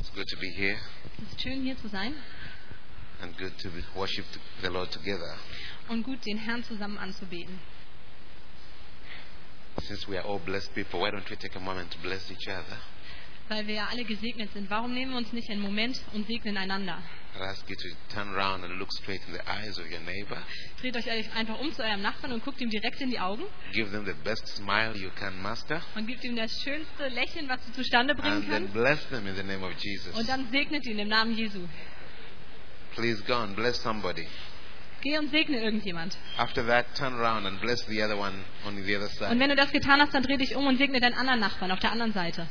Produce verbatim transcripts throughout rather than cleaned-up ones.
It's good to be here Es ist schön, hier zu sein and good to be worship the Lord together. und gut, den Herrn zusammen anzubeten. Since we are all blessed people, why don't we take a moment to bless each other? Weil wir ja alle gesegnet sind. Warum nehmen wir uns nicht einen Moment und segnen einander? I'd ask you to turn around and look straight in the eyes of your neighbor. Dreht euch einfach um zu eurem Nachbarn und guckt ihm direkt in die Augen Give them the best smile you can master. und gebt ihm das schönste Lächeln, was ihr zustande bringen And then könnt. bless them in the name of Und Jesus. dann segnet ihn im Namen Jesu. Please go and bless somebody. Geh und segne irgendjemand. After that, turn around and bless the other one on the other Und side. wenn du das getan hast, dann dreh dich um und segne deinen anderen Nachbarn auf der anderen Seite.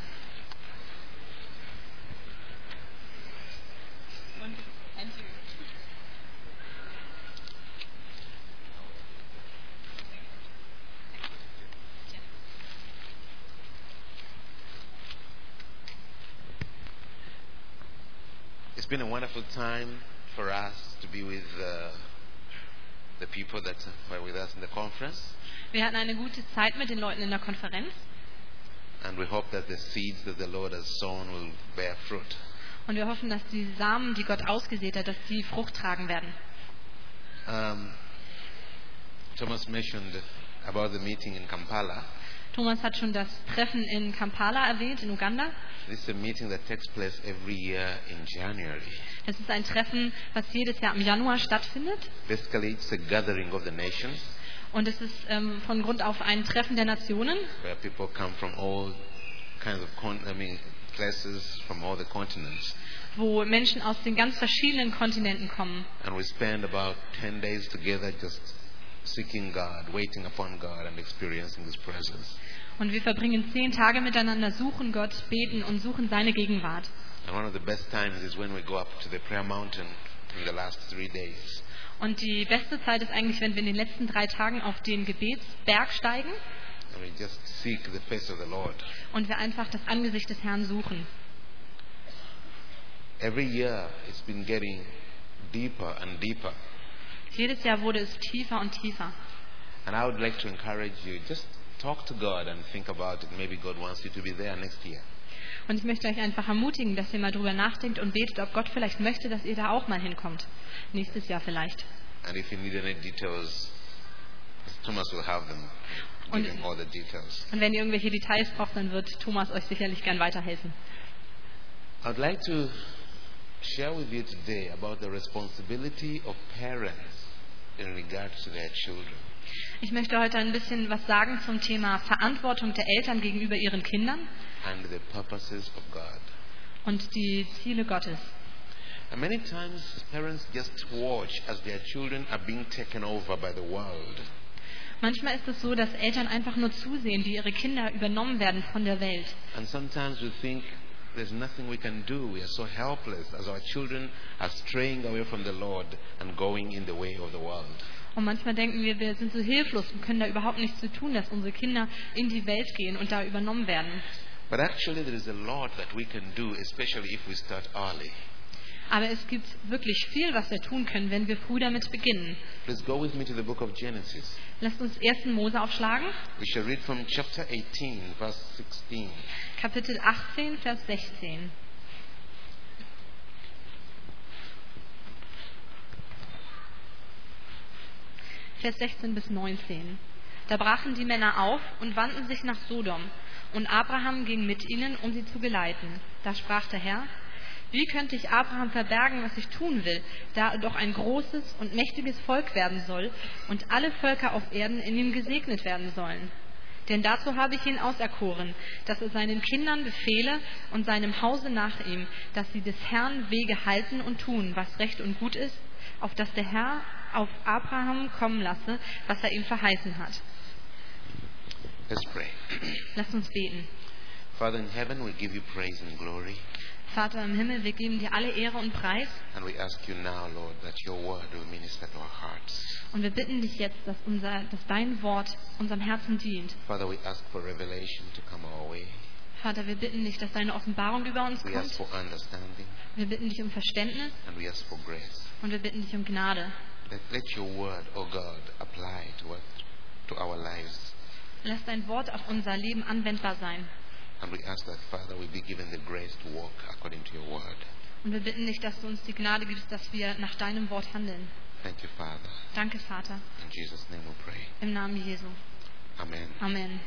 It's been a wonderful time for us to be with uh, the people that were with us in the conference. Wir hatten eine gute Zeit mit den Leuten in der Konferenz And we hope that the seeds that the Lord has sown will bear fruit. und wir hoffen, dass die Samen, die Gott ausgesät hat, dass die Frucht tragen werden. Um, Thomas mentioned about the meeting in Kampala. Thomas hat schon das Treffen in Kampala erwähnt, in Uganda. This is a meeting that takes place every year in January. Es ist ein Treffen, was jedes Jahr im Januar stattfindet. Basically, it's a gathering of the nations Und es ist ähm, von Grund auf ein Treffen der Nationen, where people come from all kinds of con- I mean, places from all the continents. wo Menschen aus den ganz verschiedenen Kontinenten kommen. And we spend about ten days together just seeking God, waiting upon God and experiencing His presence. Und wir verbringen zehn Tage miteinander, suchen Gott, beten und suchen seine Gegenwart. And one of the best times is when we go up to the prayer mountain in the last three days. Und die beste Zeit ist eigentlich, wenn wir in den letzten drei Tagen auf den Gebetsberg steigen And we just seek the face of the Lord. und wir einfach das Angesicht des Herrn suchen. Every year it's been getting deeper and deeper. Jedes Jahr wurde es tiefer und tiefer. And I would like to encourage you, just talk to God and think about it. Maybe God wants you to be there next year. Und ich möchte euch einfach ermutigen, dass ihr mal drüber nachdenkt und betet, ob Gott vielleicht möchte, dass ihr da auch mal hinkommt. Nächstes Jahr vielleicht. And if you need any details, Thomas will have them, Und- giving all the details. Und wenn ihr irgendwelche Details braucht, dann wird Thomas euch sicherlich gern weiterhelfen. I'd like to share with you today about the responsibility of parents in regards to their children. Ich möchte heute ein bisschen was sagen zum Thema Verantwortung der Eltern gegenüber ihren Kindern And the purposes of God. und die Ziele Gottes. And many times parents just watch as their children are being taken over by the world. Manchmal ist es so, dass Eltern einfach nur zusehen, wie ihre Kinder übernommen werden von der Welt. And sometimes we think there's nothing we can do. We are so helpless as our children are straying away from the Lord and going in the way of the world. Und manchmal denken wir, wir sind so hilflos und können da überhaupt nichts zu tun, dass unsere Kinder in die Welt gehen und da übernommen werden. But actually there is a lot that we can do, especially if we start early. Aber es gibt wirklich viel, was wir tun können, wenn wir früh damit beginnen. Please go with me to the book of Genesis. Lasst uns ersten Mose aufschlagen, We shall read from chapter eighteen, verse sixteen. Kapitel achtzehn, Vers sechzehn. Vers sechzehn bis neunzehn. Da brachen die Männer auf und wandten sich nach Sodom. Und Abraham ging mit ihnen, um sie zu geleiten. Da sprach der Herr: Wie könnte ich Abraham verbergen, was ich tun will, da er doch ein großes und mächtiges Volk werden soll und alle Völker auf Erden in ihm gesegnet werden sollen? Denn dazu habe ich ihn auserkoren, dass er seinen Kindern befehle und seinem Hause nach ihm, dass sie des Herrn Wege halten und tun, was recht und gut ist, auf dass der Herr auf Abraham kommen lasse, was er ihm verheißen hat. Let's pray. Lasst uns beten. Father in heaven, we give you praise and glory. Vater im Himmel, wir geben dir alle Ehre und Preis. And we ask you now, Lord, that your word will minister to our hearts. Und wir bitten dich jetzt, dass, unser, dass dein Wort unserem Herzen dient. Father, we ask for revelation to come our way. Vater, wir bitten dich, dass deine Offenbarung über uns We ask kommt. for understanding Wir bitten dich um Verständnis and we ask for grace. und wir bitten dich um Gnade. Let, let your word, O God, apply to, us, to our lives. Lass dein Wort auf unser Leben anwendbar sein. And we ask that, Father, we be given the grace to walk according to your word. Und wir bitten dich, dass du uns die Gnade gibst, dass wir nach deinem Wort handeln. Thank you, Father. Danke, Vater. In Jesus' name we pray. Im Namen Jesu. Amen. Amen.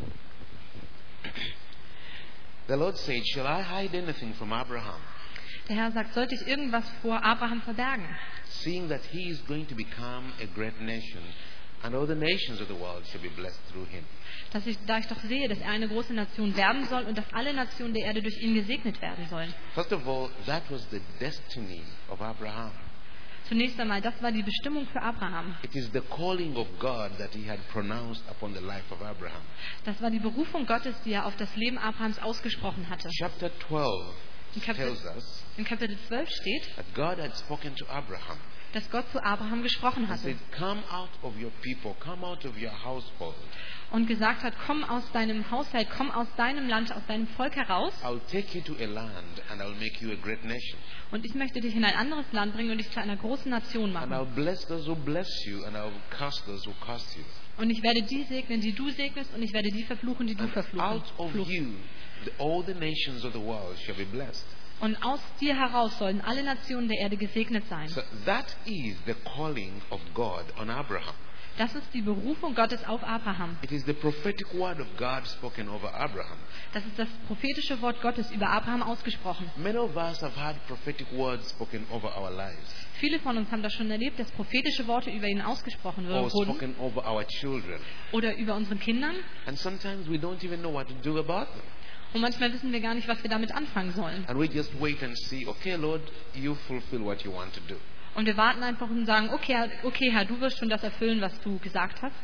The Lord said, shall I hide anything from Abraham, Der Herr sagt, sollte ich irgendwas vor Abraham verbergen? seeing that he is going to become a great nation, and all the nations of the world shall be blessed through him? Dass ich, da ich doch sehe, dass er eine große Nation werden soll und dass alle Nationen der Erde durch ihn gesegnet werden sollen. First of all, that was the destiny of Abraham. Zunächst einmal, das war die Bestimmung für Abraham. It is the calling of God that he had pronounced upon the life of Abraham. Das war die Berufung Gottes, die er auf das Leben Abrahams ausgesprochen hatte. Chapter twelve In Kapitel, tells us in Kapitel zwölf steht, that God had spoken to Abraham dass Gott zu Abraham gesprochen and hatte said, come out of your people, come out of your household. und gesagt hat, komm aus deinem Haushalt, komm aus deinem Land, aus deinem Volk heraus I'll take you to a land and I'll make you a great nation. und ich möchte dich in ein anderes Land bringen und dich zu einer großen Nation And machen. I'll bless those who bless you and I'll curse those who curse you. Und ich werde die segnen, die du segnest und ich werde die verfluchen, die du And verfluchen. out of Fluchen. you, the, all the nations of the world shall be blessed. Und aus dir heraus sollen alle Nationen der Erde gesegnet sein. So that is the calling of God on Abraham. Das ist die Berufung Gottes auf Abraham. It is the prophetic word of God spoken over Abraham. Das ist das prophetische Wort Gottes über Abraham ausgesprochen. Many of us have had prophetic words spoken over our lives, Viele von uns haben das schon erlebt, dass prophetische Worte über ihn ausgesprochen or wurden spoken over our children. oder über unseren Kindern. And sometimes we don't even know what to do about them. Und manchmal wissen wir gar nicht, was wir damit anfangen sollen. And we just wait and see, okay, Lord, you fulfill what you want to do. Und wir warten einfach und sagen, okay, Herr- okay, Herr, du wirst schon das erfüllen, was du gesagt hast.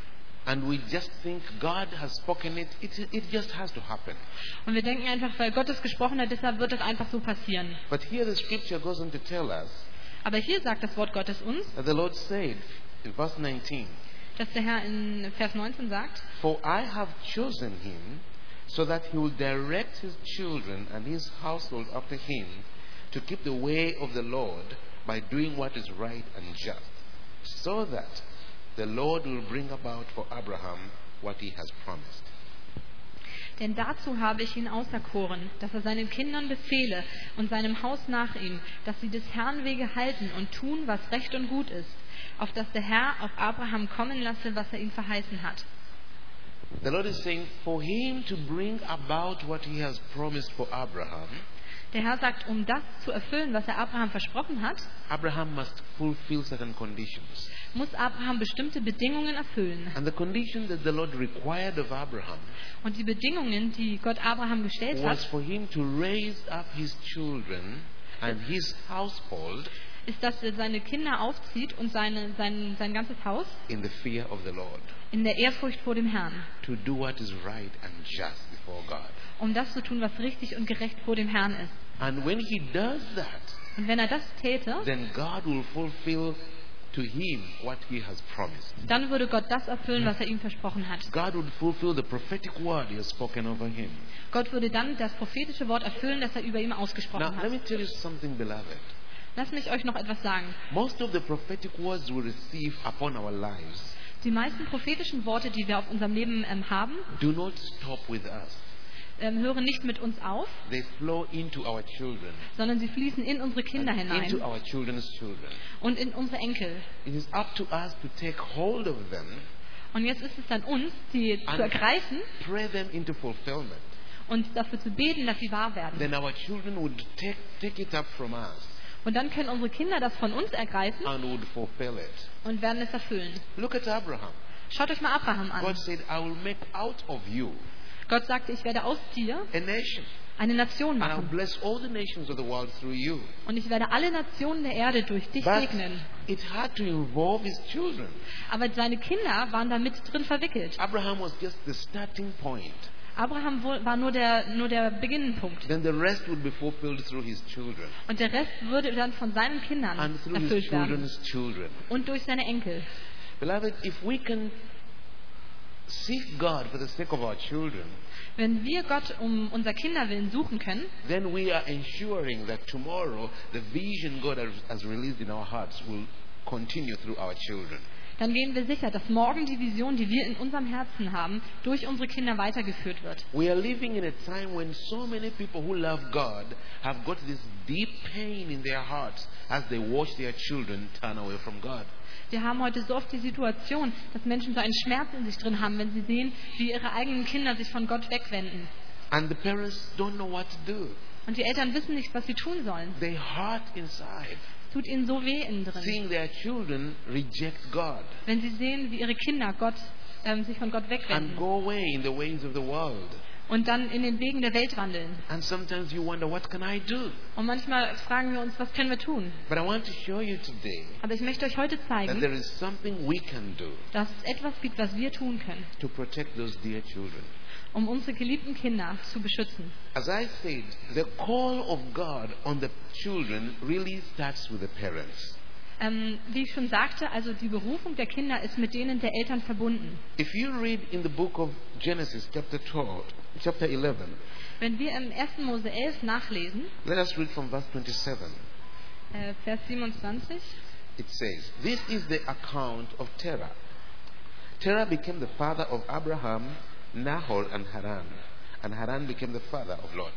And we just think God has spoken it, it, it just has to happen. Und wir denken einfach, weil Gott es gesprochen hat, deshalb wird es einfach so passieren. But here the scripture goes on to tell us Aber hier sagt das Wort Gottes uns, that the Lord said in verse nineteen, dass der Herr in Vers neunzehn sagt, for I have chosen him so that he will direct his children and his household after him to keep the way of the Lord by doing what is right and just, so that the Lord will bring about for Abraham what he has promised. denn dazu habe ich ihn auserkoren, dass er seinen Kindern befehle und seinem Haus nach ihm, dass sie des Herrn Wege halten und tun, was recht und gut ist, auf dass der Herr auf Abraham kommen lasse, was er ihm verheißen hat. The Lord is saying for him to bring about what he has promised for Abraham, Der Herr sagt, um das zu erfüllen, was er Abraham versprochen hat, Abraham must fulfill certain conditions. muss Abraham bestimmte Bedingungen erfüllen. And the condition that the Lord required of Abraham Und die Bedingungen, die Gott Abraham gestellt was hat, for him to raise up his children and his household ist, dass er seine Kinder aufzieht und seine, sein, sein ganzes Haus in the fear of the Lord, in der Ehrfurcht vor dem Herrn, to do what is right and just before God. um das zu tun, was richtig und gerecht vor dem Herrn ist. And when he does that, Und wenn er das täte, then God will fulfill to him what he has promised. dann würde Gott das erfüllen, was er ihm versprochen hat. God would fulfill the prophetic word he has spoken over him. Gott würde dann das prophetische Wort erfüllen, das er über ihm Now, ausgesprochen let hat. me tell you something, beloved. Lass mich euch noch etwas sagen. Most of the prophetic words we receive upon our lives Die meisten prophetischen Worte, die wir auf unserem Leben ähm, haben, do not stop with us. ähm, hören nicht mit uns auf, They flow into our children, sondern sie fließen in unsere Kinder and into hinein our children's children. und in unsere Enkel. It is up to us to take hold of them Und jetzt ist es an uns, sie zu and ergreifen pray them into fulfillment. und dafür zu beten, dass sie wahr werden. Then our children would take, take it up from us Und dann können unsere Kinder das von uns ergreifen and would fulfill it. und werden es erfüllen. Look at Abraham. Schaut euch mal Abraham God an. said, I will make out of you Gott sagte, ich werde aus dir a nation, eine Nation and I'll machen. bless all the nations of the world through you. Und ich werde alle Nationen der Erde durch dich But segnen. it had to involve his children. Aber seine Kinder waren da mit drin verwickelt. Abraham was just the starting point. Abraham wo- war nur der, nur der Beginnpunkt. Then the rest would be fulfilled through his children Und der Rest würde dann von seinen Kindern and through his erfüllt werden. children's children. Und durch seine Enkel. Beloved, if we can seek God for the sake of our children, Wenn wir Gott um unser Kinderwillen suchen können, then we are ensuring that tomorrow the vision God has has released in our hearts will continue through our children. dann gehen wir sicher, dass morgen die Vision, die wir in unserem Herzen haben, durch unsere Kinder weitergeführt wird. We are living in a time when so many people who love God have got this deep pain in their hearts as they watch their children turn away from God. Wir haben heute so oft die Situation, dass Menschen so einen Schmerz in sich drin haben, wenn sie sehen, wie ihre eigenen Kinder sich von Gott wegwenden. And the parents don't know what to do. Und die Eltern wissen nicht, was sie tun sollen. They hurt inside, Es tut ihnen so weh innen drin, seeing their children reject God wenn sie sehen, wie ihre Kinder Gott, ähm, sich von Gott and wegwenden go away in the ways of the world. und dann in den Wegen der Welt wandeln. And sometimes you wonder, what can I do? Und manchmal fragen wir uns, was können wir tun? But I want to show you today Aber ich möchte euch heute that zeigen, there is something we can do dass es etwas gibt, was wir tun können, to protect those dear children. um unsere geliebten Kinder zu beschützen. As I said, the call of God on the children really starts with the parents. Ähm, wie ich schon sagte, also die Berufung der Kinder ist mit denen der Eltern verbunden. If you read in the book of Genesis, chapter twelve, chapter eleven, Wenn wir im ersten Mose elf nachlesen, let us read from verse twenty-seven. äh, Vers siebenundzwanzig, It says, "This is the account of Terah. Terah became the father of Abraham, Nahor, and Haran. And Haran became the father of Lot."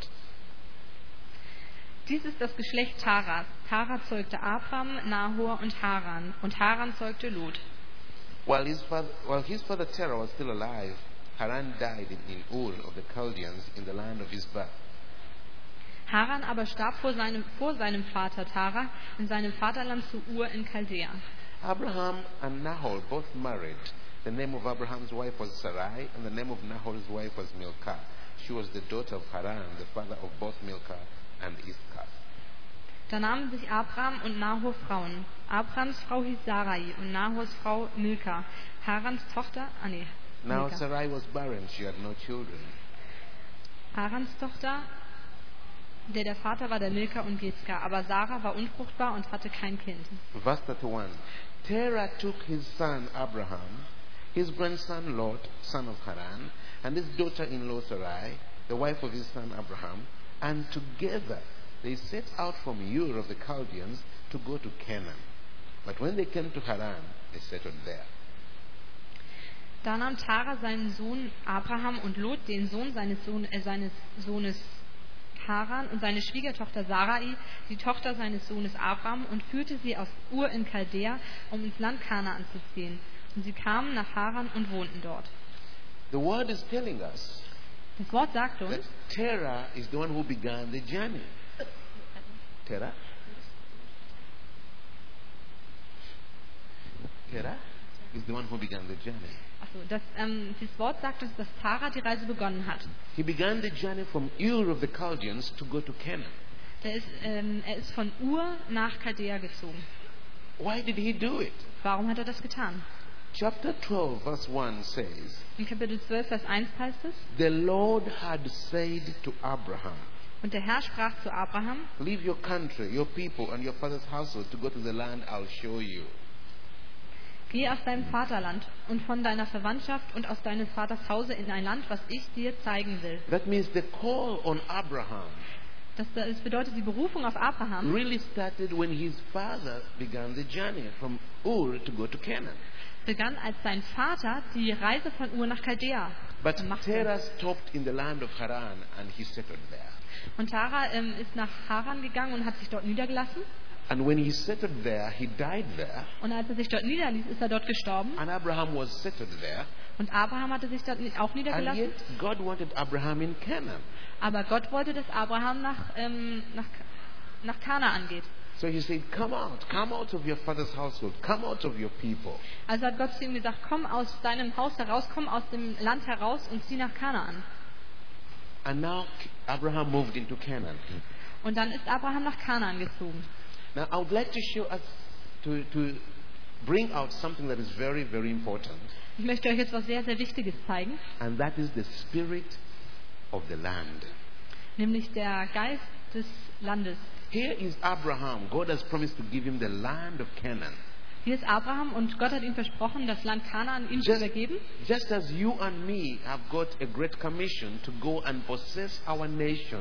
dies ist das Geschlecht Taras. Tara zeugte Abram, Nahor und Haran. Und Haran zeugte Lot. While his father, while his father Terah was still alive, Haran died in, in Ur of the Chaldeans in the land of his birth. Haran aber starb vor seinem, vor seinem Vater Tara in seinem Vaterland zu Ur in Chaldea. Abraham and Nahor both married. The name of Abraham's wife was Sarai, and the name of Nahor's wife was Milcah. She was the daughter of Haran, the father of both Milcah and Iscah. Da nahmen sich Abram und Nahor Frauen. Abrams Frau hieß Sarai und Nahors Frau Milka. Harans Tochter, ah nee, Now Milka. Sarai was barren; she had no children. Harans Tochter, der der Vater war der Milka und Gizka. Aber Sarah war unfruchtbar und hatte kein Kind. Verse thirty-one. Terah took his son Abraham, his grandson Lot, son of Haran, and his daughter-in-law Sarai, the wife of his son Abraham, and together they set out from Ur of the Chaldeans to go to Canaan. But when they came to Haran, they settled there. Da nahm Tara seinen Sohn Abraham und Lot, den Sohn seines, Sohn, äh, seines Sohnes Haran, und seine Schwiegertochter Sarai, die Tochter seines Sohnes Abraham, und führte sie aus Ur in Chaldea, um ins Land Kanaan zu ziehen. Und sie kamen nach Haran und wohnten dort. The word is telling us Das Wort sagt that uns, Terah is the one who began the journey. Terah? Terah is the one who began the journey. achso, das, ähm, das Wort sagt uns, dass Tara die Reise begonnen hat. He began the journey from Ur of the Chaldeans to go to Canaan. Der ist, ähm, er ist von Ur nach Chaldea gezogen. Why did he do it? Warum hat er das getan? Chapter twelve, verse one says, In Kapitel zwölf, Vers eins heißt es, "The Lord had said to Abraham, und der Herr sprach zu Abraham, leave your country, your people, and your father's household to go to the land I'll show you." geh aus deinem Vaterland und von deiner Verwandtschaft und aus deines Vaters Hause in ein Land, was ich dir zeigen will. That means the call on Abraham Das, das bedeutet, die Berufung auf Abraham really started when his father began the journey from Ur to go to Canaan. begann, als sein Vater die Reise von Ur nach Chaldea But machte. Terah stopped in the land of Haran and he settled there. Und Tara ähm, ist nach Haran gegangen und hat sich dort niedergelassen. And when he settled there, he died there. Und als er sich dort niederließ, ist er dort gestorben. And Abraham was settled there. Und Abraham hatte sich dort auch And niedergelassen. yet God wanted Abraham in Canaan. Aber Gott wollte, dass Abraham nach, ähm, nach, nach Kanaan geht. So he said, come out, come out of your father's household, come out of your people. Also hat Gott zu ihm gesagt, komm aus deinem Haus heraus, komm aus dem Land heraus und zieh nach Kanaan. And now Abraham moved into Canaan. Und dann ist Abraham nach Kanaan gezogen. Now I would like to show us, to, to bring out something that is very, very important. Ich möchte euch jetzt was sehr, sehr Wichtiges zeigen, And that is the spirit of the land. nämlich der Geist des Landes. Here is Abraham. God has promised to give him the land of Canaan. Hier ist Abraham und Gott hat ihm versprochen, das Land Kanaan ihm zu Just, übergeben. just as you and me have got a great commission to go and possess our nations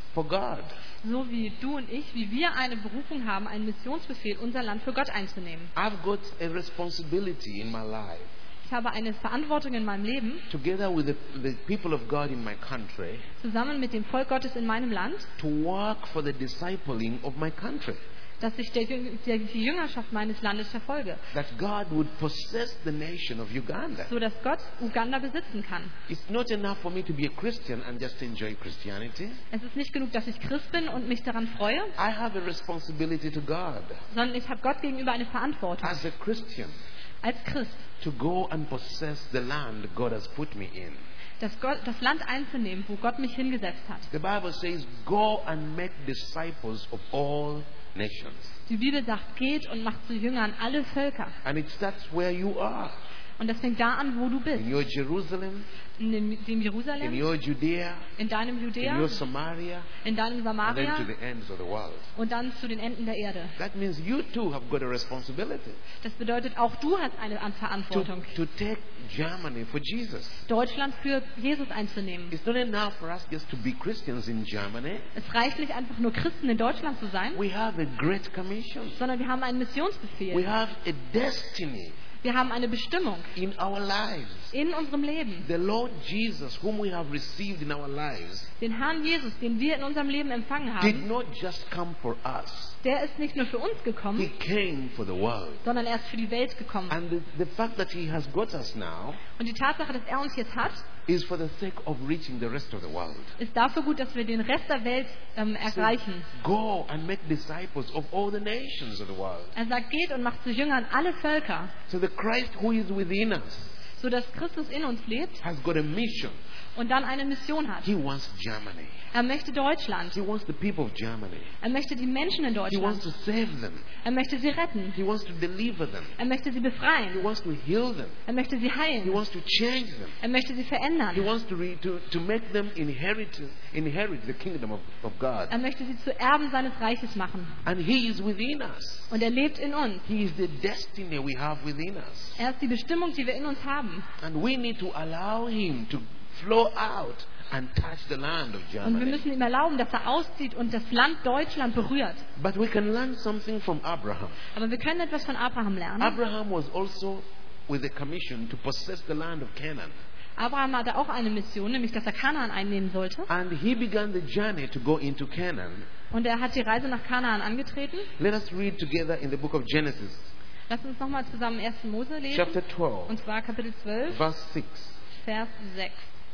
for God. So wie du und ich, wie wir eine Berufung haben, einen Missionsbefehl, unser Land für Gott einzunehmen. I've got a responsibility in my life, Ich habe eine Verantwortung in meinem Leben, together with the, the people of God in my country, zusammen mit dem Volk Gottes in meinem Land, to work for the discipling of my country. dass ich der, der, die Jüngerschaft meines Landes verfolge, That God would possess the nation of Uganda. so dass Gott Uganda besitzen kann. It's not enough for me to be a Christian and just enjoy Christianity. Es ist nicht genug, dass ich Christ bin und mich daran freue, I have a responsibility to God sondern ich habe Gott gegenüber eine Verantwortung as a Christian als Christ, to go and possess the land God has put me in. das, Gott, das Land einzunehmen, wo Gott mich hingesetzt hat. The Bible says, go and make disciples of all nations. Die Bibel sagt, geht und macht zu Jüngern alle Völker. And it starts where you are. Und das fängt da an, wo du bist. In your Jerusalem, In dem, dem in Jerusalem, your Judea, in deinem in Judäa, your Samaria, in deinem and then to Samaria the ends of the world. und dann zu den Enden der Erde. That means you too have got a responsibility Das bedeutet, auch du hast eine An- to, Verantwortung, to take Germany for Jesus. Deutschland für Jesus einzunehmen. It's not enough for us just to be Christians in Germany. Es reicht nicht einfach nur Christen in Deutschland zu sein, We have a great commission. sondern wir haben einen We Missionsbefehl. have a destiny Wir haben eine Bestimmung in our lives. in unserem Leben. The Lord Jesus, whom we have received in our lives, Den Herrn Jesus, den wir in unserem Leben empfangen did haben, not just come for us. der ist nicht nur für uns He gekommen, came for the world. sondern er ist für die Welt gekommen. And the, the fact that He has got us now Und die Tatsache, dass er uns jetzt hat, is for the sake of reaching the rest of the world. ist dafür gut, dass wir den Rest der Welt ähm, So, erreichen. go and make disciples of all the nations of the world. Er sagt, geht und macht zu Jüngern alle Völker, So the Christ who is within us so dass Christus in uns lebt has got a mission. und dann eine Mission hat. He wants Germany. Er möchte Deutschland. He wants the people of Germany. Er möchte die Menschen in He wants Deutschland. to save them. Er möchte sie retten. He wants to deliver them. Er möchte sie He befreien. wants to heal them. Er möchte sie He heilen. wants to change them. Er möchte sie He verändern. wants to, re, to, to make them inherit, inherit the kingdom of, of God. Er möchte sie zu Erben seines Reiches machen. And He is within us. Und er lebt in uns. He is the destiny we have within us. Er ist die Bestimmung, die wir in uns haben. And we need to allow Him to flow out and touch the land of Und wir Germany. müssen ihm erlauben, dass er auszieht und das Land Deutschland berührt. But we can learn something from Abraham. Aber wir können etwas von Abraham lernen. Abraham was also with a commission to possess the land of Canaan. Abraham hatte auch eine Mission, nämlich dass er Kanaan einnehmen sollte. And he began the journey to go into Canaan. Und er hat die Reise nach Kanaan angetreten. Let us read together in the book of Genesis, Lass uns nochmal zusammen ersten Mose lesen. chapter twelve, Und zwar Kapitel zwölf, verse six. Vers sechs.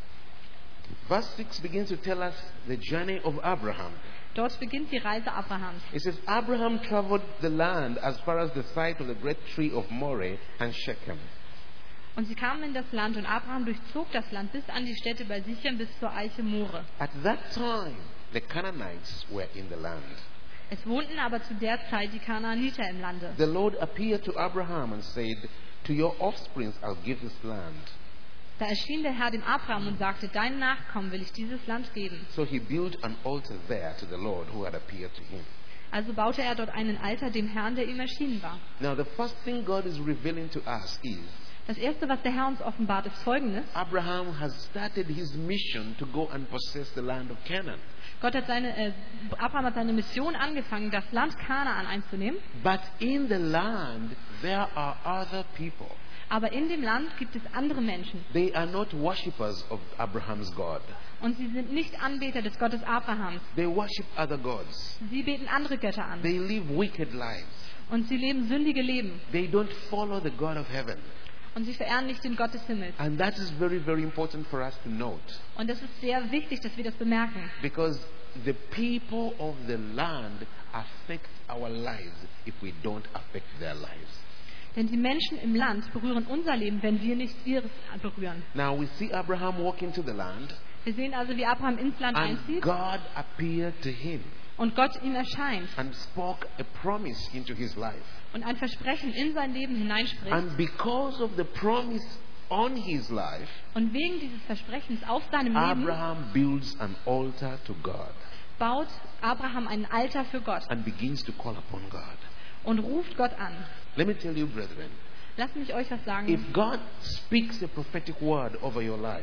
Verse six begins to tell us the journey of Abraham. Dort beginnt die Reise Abrahams. It says, Abraham traveled the land as far as the site of the great tree of Moreh and Shechem. Und sie kamen in das Land und Abraham durchzog das Land bis an die Stätte bei Sichem bis zur Eiche More. At that time, the Canaanites were in the land. Es wohnten aber zu der Zeit die Kanaaniter im Lande. The Lord appeared to Abraham and said, to your offspring I'll give this land. Da erschien der Herr dem Abraham und sagte, deinen Nachkommen will ich dieses Land geben. So he built an altar there to the Lord who had appeared to him. Also baute er dort einen Altar dem Herrn, der ihm erschienen war. Now, the first thing God is revealing to us is Das erste, was der Herr uns offenbart, ist folgendes. Abraham has started his mission to go and possess the land of Canaan. Gott hat seine, äh, Abraham hat seine Mission angefangen, das Land Kanaan einzunehmen. But in the land, there are other people. Aber in dem Land gibt es andere Menschen. They are not worshippers of Abraham's God. Und sie sind nicht Anbeter des Gottes Abrahams. They worship other gods. Sie beten andere Götter an. They live wicked lives. Und sie leben sündige Leben. They don't follow the God of heaven. Und sie verehren nicht den Gott des Himmels. And that is very, very important for us to note. Und es ist sehr wichtig, dass wir das bemerken. Because the people of the land affect our lives if we don't affect their lives. Denn die Menschen im Land berühren unser Leben, wenn wir nicht ihres berühren. Now we see Abraham walk into the land, Wir sehen also, wie Abraham ins Land and einzieht God appeared to him und Gott ihm erscheint and spoke a promise into his life. und ein Versprechen in sein Leben hineinspricht. And because of the promise on his life, Und wegen dieses Versprechens auf seinem Leben Abraham builds an altar to God baut Abraham einen Altar für Gott and begins to call upon God. und ruft Gott an. Let me tell you, brethren, Lasst mich euch was if sagen. God speaks a prophetic word over your life,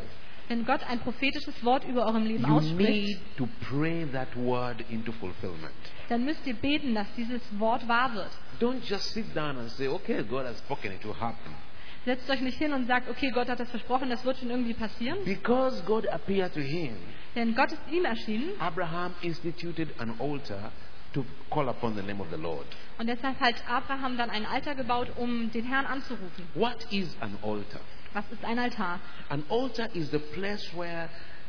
Wenn Gott ein prophetisches Wort über eurem Leben you ausspricht, need to pray that word into fulfillment. dann müsst ihr beten, dass dieses Wort wahr wird. Don't just sit down and say, okay, God has spoken, it will happen. Setzt euch nicht hin und sagt, okay, Gott hat das versprochen, das wird schon irgendwie passieren. Because God appeared to him, Denn Gott ist ihm erschienen Abraham instituted an altar to call upon the name of the Lord. und deshalb hat Abraham dann ein Altar gebaut, um den Herrn anzurufen. What is an altar? Was ist ein Altar? An altar is the place where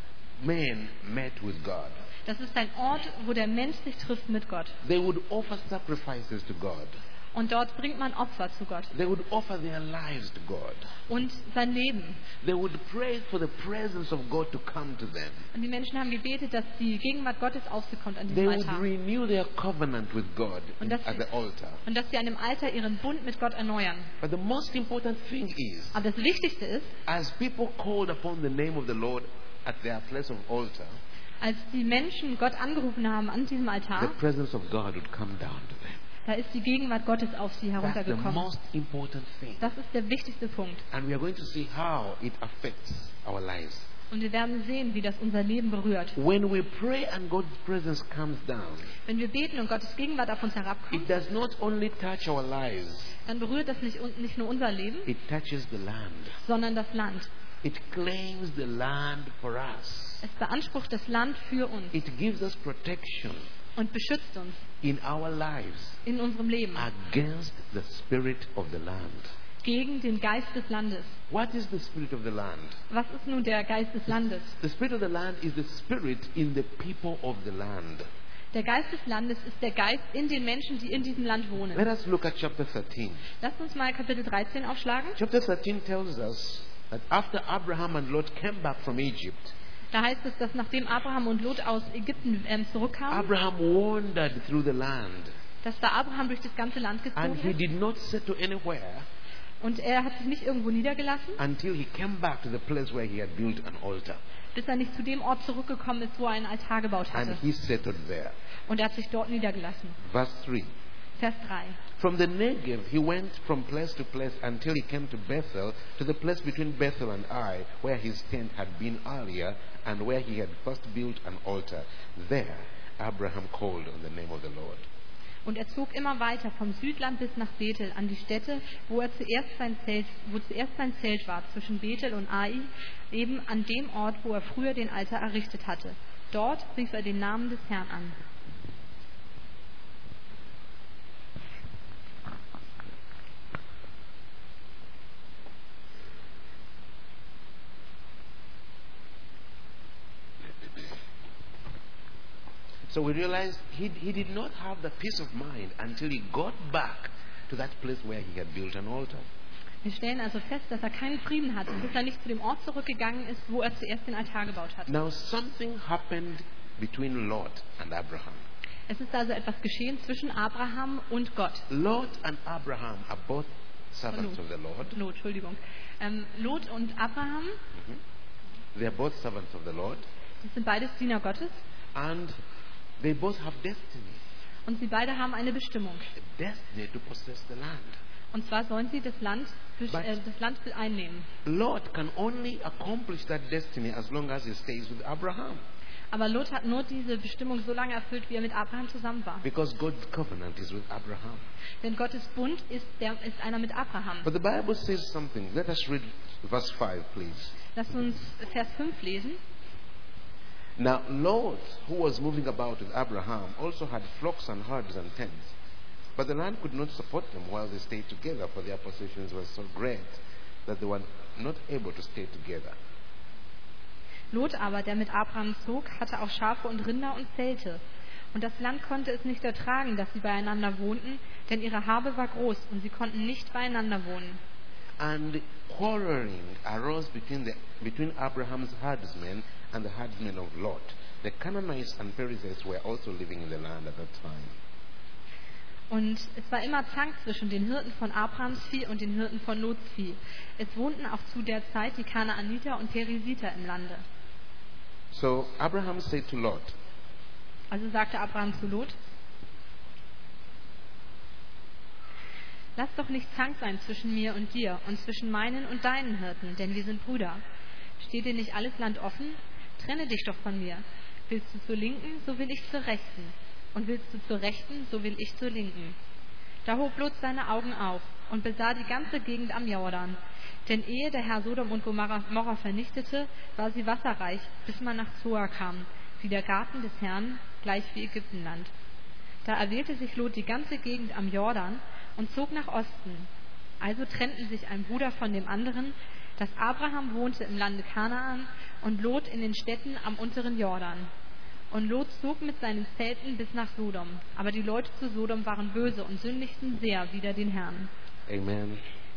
men met with God. Das ist ein Ort, wo der Mensch sich trifft mit Gott. They would offer sacrifices to God. Und dort bringt man Opfer zu Gott They would offer their lives to God. und sein Leben. They would pray for the presence of God to come to them. Und die Menschen haben gebetet, dass die Gegenwart Gottes auf sie kommt an They diesem would Altar. renew their covenant with God Und das- at the altar. Und dass sie an dem Altar ihren Bund mit Gott erneuern. But the most important thing is, Aber das Wichtigste ist, as people called upon the name of the Lord at their place of altar, als die Menschen Gott angerufen haben an diesem the Altar, presence of God would come down to them. da ist die Gegenwart Gottes auf sie That's the heruntergekommen. most important thing. Das ist der wichtigste Punkt. And we are going to see how it affects our lives. Und wir werden sehen, wie das unser Leben berührt. When we pray and God's presence comes down, Wenn wir beten und Gottes Gegenwart auf uns herabkommt, it does not only touch our lives, dann berührt das nicht, nicht nur unser Leben, it touches the land. sondern das Land. It claims the land for us. Es beansprucht das Land für uns It gives us protection und beschützt uns in our lives in unserem Leben against the spirit of the land. gegen den Geist des Landes. What is the spirit of the land? Was ist nun der Geist des Landes? The spirit of the land is the spirit in the people of the land. Der Geist des Landes ist der Geist in den Menschen, die in diesem Land wohnen. Let us look at chapter thirteen. Lasst uns mal Kapitel dreizehn aufschlagen. Chapter thirteen tells us that after Abraham and Lot came back from Egypt, Da heißt es, dass nachdem Abraham und Lot aus Ägypten ähm, zurückkamen, Abraham wandered through the land dass da Abraham durch das ganze Land and gezogen he ist did not settle anywhere und er hat sich nicht irgendwo niedergelassen, until he came back to the place where he had built an altar. bis er nicht zu dem Ort zurückgekommen ist, wo er einen Altar gebaut And hatte. he settled there. Und er hat sich dort niedergelassen. Verse three. Vers drei. From the Negev, he went from place to place until he came to Bethel, to the place between Bethel and Ai, where his tent had been earlier, and where he had first built an altar. There, Abraham called on the name of the Lord. Und er zog immer weiter vom Südland bis nach Bethel, an die Stätte, wo er zuerst sein Zelt, wo zuerst sein Zelt war, zwischen Bethel und Ai, eben an dem Ort, wo er früher den Altar errichtet hatte. Dort rief er den Namen des Herrn an. So we realized he, he did not have the peace of mind until he got back to that place where he had built an altar. Wir stellen also fest, dass er keinen Frieden hatte, bis er nicht zu dem Ort zurückgegangen ist, wo er zuerst den Altar gebaut hat. Now something happened between Lot and Abraham. Es ist also etwas geschehen zwischen Abraham und Gott. Lot and Abraham are both servants of the Lord. Lot, Entschuldigung. Ähm, Lot und Abraham, They are both servants of the Lord. das sind beides Diener Gottes And they both have destiny. und sie beide haben eine Bestimmung. A destiny to possess the land. Und zwar sollen sie das Land, besch- äh, das Land einnehmen. Lot can only accomplish that destiny as long as he stays with Abraham. Aber Lot hat nur diese Bestimmung so lange erfüllt, wie er mit Abraham zusammen war. Because God's covenant is with Abraham. Denn Gottes Bund ist, der, ist einer mit Abraham. But the Bible says something. Let us read verse five, please. Lasst uns Vers fünf lesen. Now Lot, who was moving about with Abraham, also had flocks and herds and tents. But the land could not support them while they stayed together, for their possessions were so great that they were not able to stay together. Lot aber, der mit Abraham zog, hatte auch Schafe und Rinder und Zelte. Und das Land konnte es nicht ertragen, dass sie beieinander wohnten, denn ihre Habe war groß und sie konnten nicht beieinander wohnen. And quarreling arose between, the, between Abraham's herdsmen and the herdsmen of Lot. The Canaanites and Perizzites were also living in the land at that time. Und es war immer Zank zwischen den Hirten von Abrahams Vieh und den Hirten von Lots Vieh. Es wohnten auch zu der Zeit die Kanaaniter und Perisiter im Lande. So Abraham said to Lot, Also sagte Abraham zu Lot: Lass doch nicht Zank sein zwischen mir und dir und zwischen meinen und deinen Hirten, denn wir sind Brüder. Steht dir nicht alles Land offen? Trenne dich doch von mir. Willst du zur Linken, so will ich zur Rechten. Und willst du zur Rechten, so will ich zur Linken. Da hob Lot seine Augen auf und besah die ganze Gegend am Jordan. Denn ehe der Herr Sodom und Gomorra vernichtete, war sie wasserreich, bis man nach Zoar kam, wie der Garten des Herrn, gleich wie Ägyptenland. Da erwählte sich Lot die ganze Gegend am Jordan und zog nach Osten. Also trennten sich ein Bruder von dem anderen, dass Abraham wohnte im Lande Kanaan und Lot in den Städten am unteren Jordan. Und Lot zog mit seinen Zelten bis nach Sodom. Aber die Leute zu Sodom waren böse und sündigten sehr wider den Herrn. Amen.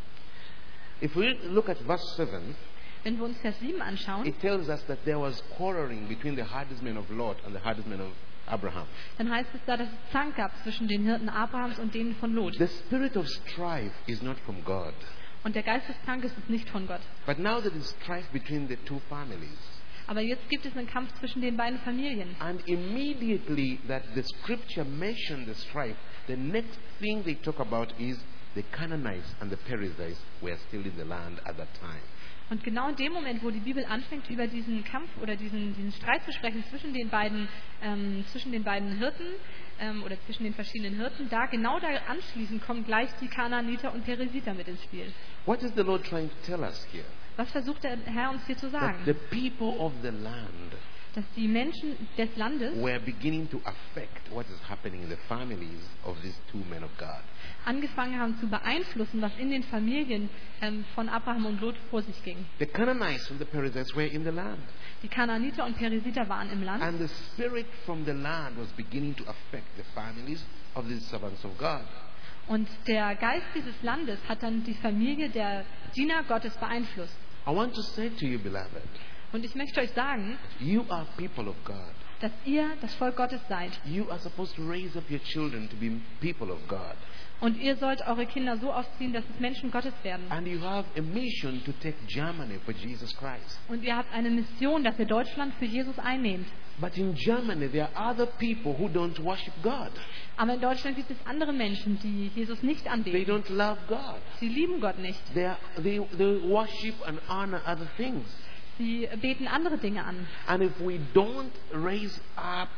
If we look at verse seven, Wenn wir uns Vers sieben anschauen, it tells us that there was quarreling between the herdsmen of Lot and the herdsmen of Abraham. dann heißt es da, dass es Zank gab zwischen den Hirten Abrahams und denen von Lot. The spirit of strife is not from God. Und der Geist des Zankes ist nicht von Gott. But now there is strife between the two families. Aber jetzt gibt es einen Kampf zwischen den beiden Familien. And immediately that the scripture mentioned the strife, the next thing they talk about is the Canaanites and the Perizzites were still in the land at that time. Und genau in dem Moment, wo die Bibel anfängt, über diesen Kampf oder diesen, diesen Streit zu sprechen zwischen den beiden, ähm, zwischen den beiden Hirten ähm, oder zwischen den verschiedenen Hirten, da genau da anschließend kommen gleich die Kanaaniter und Perisiter mit ins Spiel. What is the Lord trying to tell us here? Was versucht der Herr uns hier zu That sagen? the people of the land Dass die Menschen des Landes were beginning to affect what is happening in the families of these two men of God. angefangen haben zu beeinflussen, was in den Familien ähm, von Abraham und Lot vor sich ging. The Canaanites and the Perizzites were in the land. Die Kanaaniter und Perisiter waren im Land. And the spirit from the land was beginning to affect the families of these servants of God. Und der Geist dieses Landes hat dann die Familie der Diener Gottes beeinflusst. I want to say to you, beloved, Und ich möchte euch sagen, you are people of God. dass ihr das Volk Gottes seid. You are supposed to raise up your children to be people of God. Und ihr sollt eure Kinder so aufziehen, dass es Menschen Gottes werden. And you have a mission to take Germany for Jesus Christ. Und ihr habt eine Mission, dass ihr Deutschland für Jesus einnehmt. But in Germany, there are other people who don't worship God. Aber in Deutschland gibt es andere Menschen, die Jesus nicht They anbeten. don't love God. Sie lieben Gott nicht. They, are, they, they worship and honor other things. Sie beten andere Dinge an. And if we don't raise up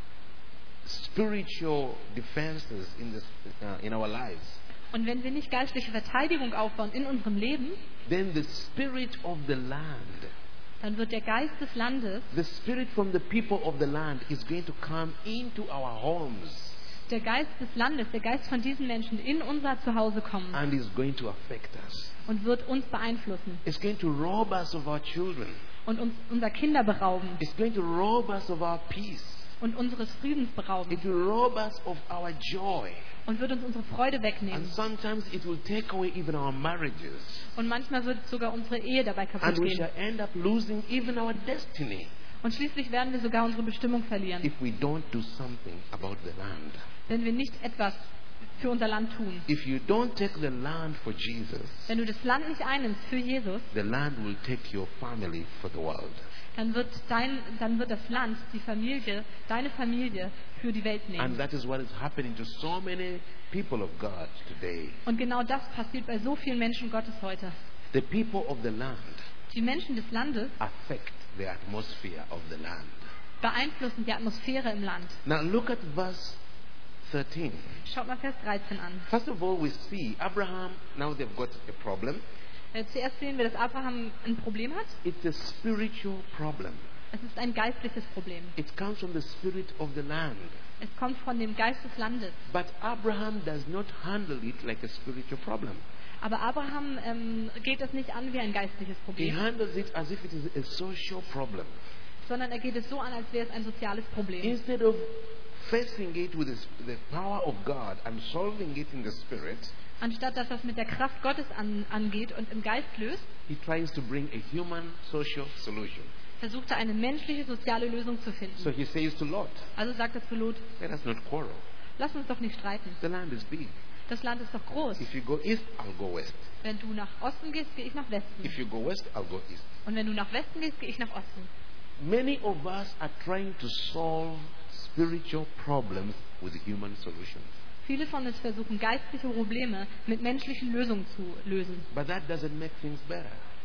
spiritual defenses in, this, uh, in our lives, Und wenn wir nicht geistliche Verteidigung aufbauen in unserem Leben, then the spirit of the land, dann wird der Geist des Landes, the spirit from the people of the land is going to come into our homes der Geist des Landes, der Geist von diesen Menschen in unser Zuhause kommen and is going to affect us. und wird uns beeinflussen It's going to rob us of our children. und uns unser Kinder berauben It's going to rob us of our peace. und unseres Friedens berauben It will rob us of our joy. und wird uns unsere Freude And wegnehmen. sometimes it will take away even our marriages. Und manchmal wird sogar unsere Ehe dabei kaputt And we gehen. shall end up losing even our destiny Und schließlich werden wir sogar unsere Bestimmung verlieren, if we don't do something about the land. wenn wir nicht etwas für unser Land tun. If you don't take the land for Jesus, Wenn du das Land nicht einnimmst für Jesus, the land will take your family for the world. dann wird, dein, dann wird das Land, die Familie, deine Familie für die Welt And nehmen. that is what is happening to so many people of God today. Und genau das passiert bei so vielen Menschen Gottes heute. The people of the land Die Menschen des Landes affect the atmosphere of the land. beeinflussen die Atmosphäre im Land. Now look at verse thirteen. Schaut mal Vers dreizehn an. First of all, we see Abraham, now they've got a problem. Äh, Zuerst sehen wir, dass Abraham ein Problem hat. It's a spiritual problem. Es ist ein geistliches Problem. It comes from the spirit of the land. Es kommt von dem Geist des Landes. But Abraham does not handle it like a spiritual problem. Aber Abraham ähm, geht es nicht an wie ein geistliches He Problem, handles it as if it is a social problem. sondern er geht es so an, als wäre es ein soziales Problem. Instead of facing it with the the power of God and solving it in the spirit, Anstatt dass er es mit der Kraft Gottes an, angeht und im Geist löst, he tries to bring a human social solution. versucht er eine menschliche soziale Lösung zu finden. So he says to Lot, Also sagt er zu Lot, let us not quarrel. lass uns doch nicht streiten. The land is big. Das Land ist doch groß. If you go east, I'll go west. Wenn du nach Osten gehst, gehe ich nach Westen. If you go west, I'll go east. Und wenn du nach Westen gehst, gehe ich nach Osten. Many of us are trying to solve spiritual problems with human solutions. Viele von uns versuchen, geistliche Probleme mit menschlichen Lösungen zu lösen. But that doesn't make things better.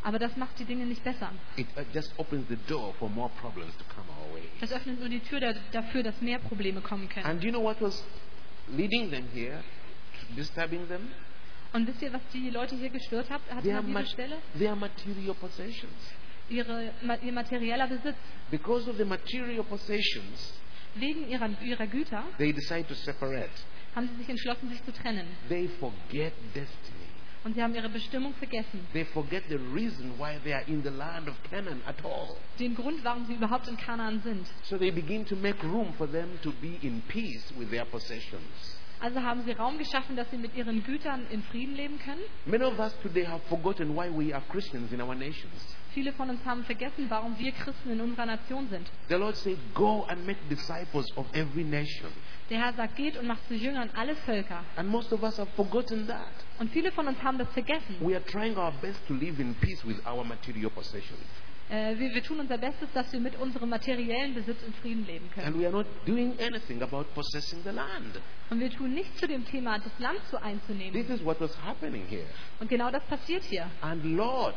Aber das macht die Dinge nicht besser. It uh, just opens the door for more problems to come our way. Das öffnet nur die Tür da, dafür, dass mehr Probleme kommen können. And do you know what was leading them here, disturbing them? Und wisst ihr, was die Leute hier gestört hat, hat Their, an ma- dieser Stelle? their material possessions. Ihre, ma- ihr materieller Besitz. Because of the material possessions, Wegen ihrer, ihrer Güter they decide to separate. haben sie sich entschlossen, sich zu trennen. They forget destiny. Und sie haben ihre Bestimmung vergessen. They forget the reason why they are in the land of Canaan at all. Den Grund, warum sie überhaupt in Kanaan sind. So they begin to make room for them to be in peace with their possessions. Also haben sie Raum geschaffen, dass sie mit ihren Gütern in Frieden leben können. Many of us today have forgotten why we are Christians in our nations. Viele von uns haben vergessen, warum wir Christen in unserer Nation sind. The Lord said, go and make disciples of every nation. Der Herr sagt, geht und macht zu Jüngern alle Völker. And most of us have forgotten that. Und viele von uns haben das vergessen. We are trying our best to live in peace with our material possessions. Äh, wir, wir tun unser Bestes, dass wir mit unserem materiellen Besitz in Frieden leben können. And we are not doing anything about possessing the land. Und wir tun nichts zu dem Thema, das Land zu einzunehmen. This is what was happening here. Und genau das passiert hier. And Lord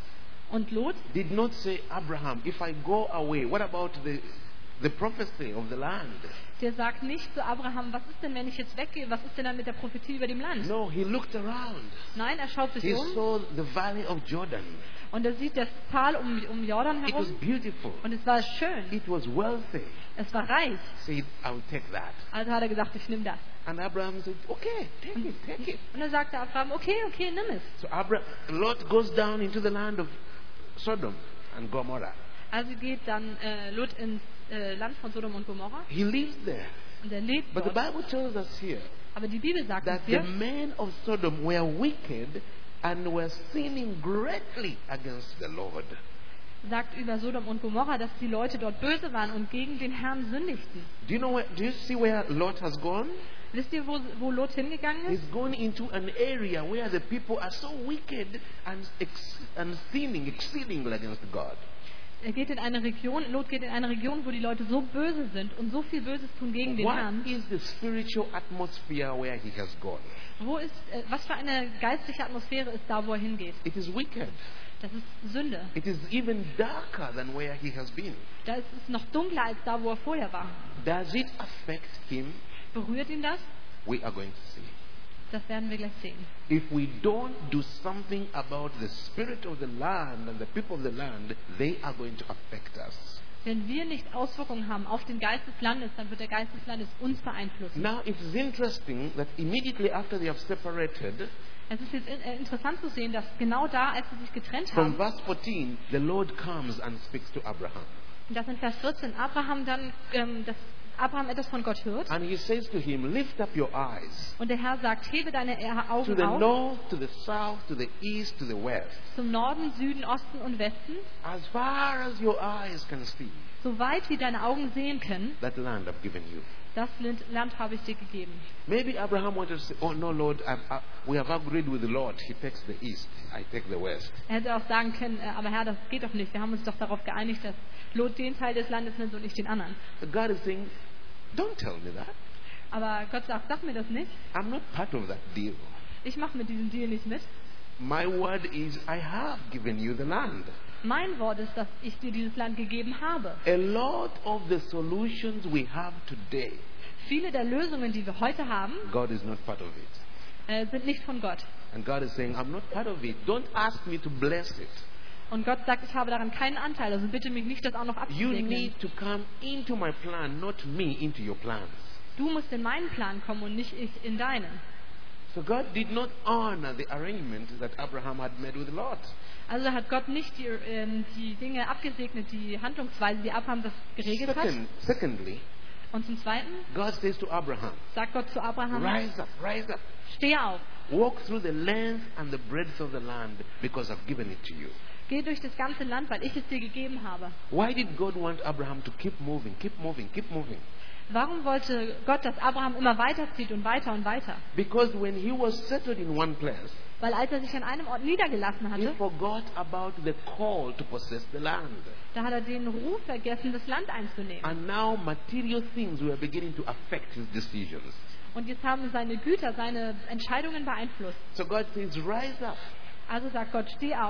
Und Lot did not say, Abraham, if I go away, what about the, the prophecy of the land? Der sagt nicht zu Abraham, was ist denn, wenn ich jetzt weggehe? Was ist denn dann mit der Prophetie über dem Land? No, he looked around. Nein, er schaut sich He um saw the valley of Jordan. und er sieht das Tal um, um Jordan It was herum beautiful. und es war schön, It was wealthy. es war reich. Said, I'll take that. Also hat er gesagt, ich nehme das. And Abraham said, okay, take it, take it. Und dann sagte Abraham, okay, okay, nimm es. So Abraham, Lot goes down into the land of Sodom and Gomorrah. Also geht dann äh, Lot ins äh, Land von Sodom und Gomorra He lives there. und er lebt But the dort. Bible tells us here Aber die Bibel sagt uns that the hier, men of Sodom were wicked and were sinning greatly against the Lord. sagt über Sodom und Gomorra, dass die Leute dort böse waren und gegen den Herrn sündigten. Do you know where, do you see where Lot has gone? Wisst ihr, wo, wo Lot hingegangen ist? He's gone into an area where the people are so wicked and, ex- and sinning exceedingly against God. Er geht in eine Region, Lot geht in eine Region, wo die Leute so böse sind und so viel Böses tun gegen den What Herrn. is the spiritual atmosphere where he has gone? Wo ist, äh, was für eine geistliche Atmosphäre ist da, wo er hingeht? It is wicked. Das ist Sünde. It is even darker than where he has been. Da ist es noch dunkler als da, wo er vorher war. Does it affect him? Berührt ihn das? We are going to see. Das werden wir gleich sehen. If we don't do something about the spirit of the land and the people of the land, they are going to affect us. Wenn wir nicht Auswirkungen haben auf den Geist des Landes, dann wird der Geist des Landes uns beeinflussen. Now it is interesting that immediately after they have separated, Es ist jetzt in- äh, interessant zu sehen, dass genau da, als sie sich getrennt from haben, verse fourteen, the Lord comes and speaks to Abraham. dass in Vers vierzehn Abraham dann, ähm, dass Abraham etwas von Gott hört. And he says to him, lift up your eyes Und der Herr sagt, hebe deine to Augen the auf north, to the south, to the east, to the west. zum Norden, Süden, Osten und Westen, As far as your eyes can see, so weit wie deine Augen sehen können, that land I've given you. das Land- Land habe ich dir gegeben. Maybe Abraham wanted to say, oh no, Lord, I've, I, we have agreed with the Lord. He takes the east, I take the west. Er hätte auch sagen können, äh, aber Herr, das geht doch nicht. Wir haben uns doch darauf geeinigt, dass Lot den Teil des Landes nimmt und nicht den anderen. But God is saying, don't tell me that. Aber Gott sagt, sag mir das nicht. I'm not part of that deal. Ich mache mit diesem Deal nicht mit. My word is, I have given you the land. Mein Wort ist, dass ich dir dieses Land gegeben habe. A lot of the solutions we have today, Viele der Lösungen, die wir heute haben, God is not part of it. äh, sind nicht von Gott. And God is saying, I'm not part of it. Don't ask me to bless it. Und Gott sagt, ich habe daran keinen Anteil, also bitte mich nicht, das auch noch You abzusegnen. need to come into my plan, not me into your plans. Du musst in meinen Plan kommen und nicht ich in deinen. So God did not honor the arrangement that Abraham had made with Lot. Also hat Gott nicht die, ähm, die Dinge abgesegnet, die Handlungsweise, die Abraham das geregelt hat. Second, secondly, Und zum Zweiten God says to Abraham, sagt Gott zu Abraham, rise up, rise up. steh auf, Walk through the length and the breadth of the land because I've given it to you. geh durch das ganze Land, weil ich es dir gegeben habe. Why did God want Abraham to keep moving, keep moving, keep moving? Warum wollte Gott, dass Abraham immer weiterzieht und weiter und weiter? Because when he was settled in one place, Weil als er sich an einem Ort niedergelassen he hatte, forgot about the call to possess the land. da hat er den Ruf vergessen, das Land einzunehmen. And now material things were beginning to affect his decisions. Und jetzt haben seine Güter, seine Entscheidungen beeinflusst. So God says, rise up, Also sagt Gott, steh auf,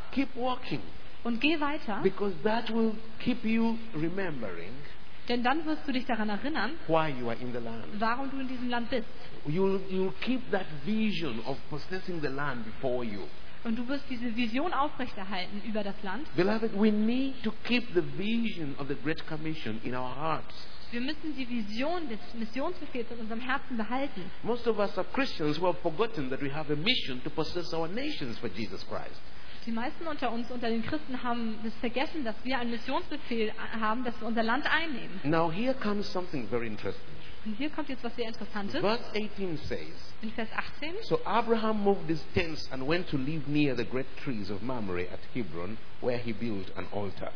Keep walking, und geh weiter, because that will keep you remembering denn dann wirst du dich daran erinnern, why you are in the land. warum du in diesem Land bist. You'll, you'll keep that vision of possessing the land before you. Und du wirst diese Vision aufrechterhalten über das Land. Beloved, we need to keep the vision of the Great Commission in our hearts. Wir müssen die Vision des Missionsbefehls in unserem Herzen behalten. Most of us are Christians who have forgotten that we have a mission to possess our nations for Jesus Christ. Die meisten unter uns, unter den Christen, haben das vergessen, dass wir einen Missionsbefehl haben, dass wir unser Land einnehmen. Now here comes something very interesting. Und hier kommt jetzt was sehr Interessantes. Verse eighteen says, In Vers achtzehn. So Abraham moved his tents and went to live near the great trees of Mamre at Hebron, where he built an altar.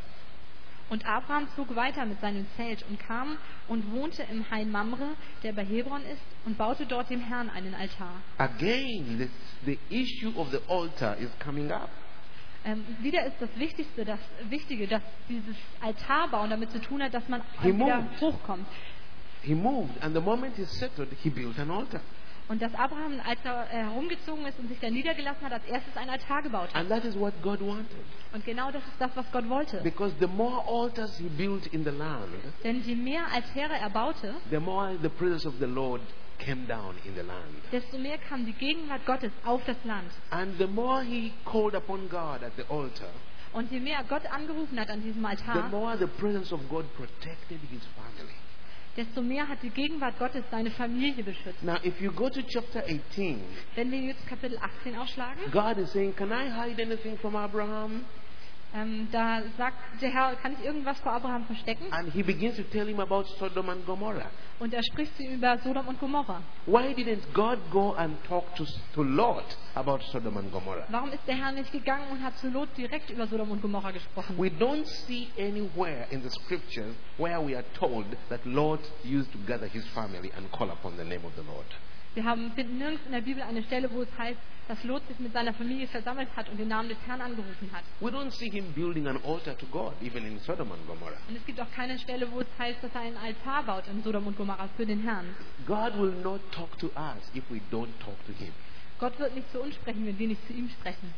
Und Abraham zog weiter mit seinem Zelt und kam und wohnte im Hain Mamre, der bei Hebron ist, und baute dort dem Herrn einen Altar. Again, this, the issue of the altar is coming up. Ähm, wieder ist das Wichtigste, das Wichtige, dass dieses Altarbauen damit zu tun hat, dass man He wieder moved. hochkommt. He moved, and the moment he settled, he built an altar. Und dass Abraham, als er herumgezogen ist und sich da niedergelassen hat, als erstes ein Altar gebaut hat. And that is what God wanted. Und genau das ist das, was Gott wollte. Because the more altars he built in the land, Denn je mehr Altäre er baute, the more the presence of the Lord came down in the land. desto mehr kam die Gegenwart Gottes auf das Land. And the more he called upon God at the altar, Und je mehr er Gott angerufen hat an diesem the Altar, more the presence of God protected his family. desto mehr hat die Gegenwart Gottes seine Familie beschützt. Now, if you go to chapter eighteen, Wenn wir jetzt Kapitel achtzehn aufschlagen, God is saying, Can I hide anything from Abraham? ähm, da sagt der Herr, kann ich irgendwas vor Abraham verstecken? And he begins to tell him about Sodom and Gomorrah. Und er spricht zu ihm über Sodom und Gomorra. Why didn't God go and talk to, to Lot about Sodom and Gomorrah? Warum ist der Herr nicht gegangen und hat zu Lot direkt über Sodom und Gomorra gesprochen? We don't see anywhere in the scriptures where we are told that Lot used to gather his family and call upon the name of the Lord. Wir haben, finden nirgends in der Bibel eine Stelle, wo es heißt, dass Lot sich mit seiner Familie versammelt hat und den Namen des Herrn angerufen hat. We don't see him building an altar to God, even in Sodom and Gomorrah. Und es gibt auch keine Stelle, wo es heißt, dass er einen Altar baut in Sodom und Gomorra für den Herrn. God will not talk to us if we don't talk to him. Gott wird nicht zu uns sprechen, wenn wir nicht zu ihm sprechen.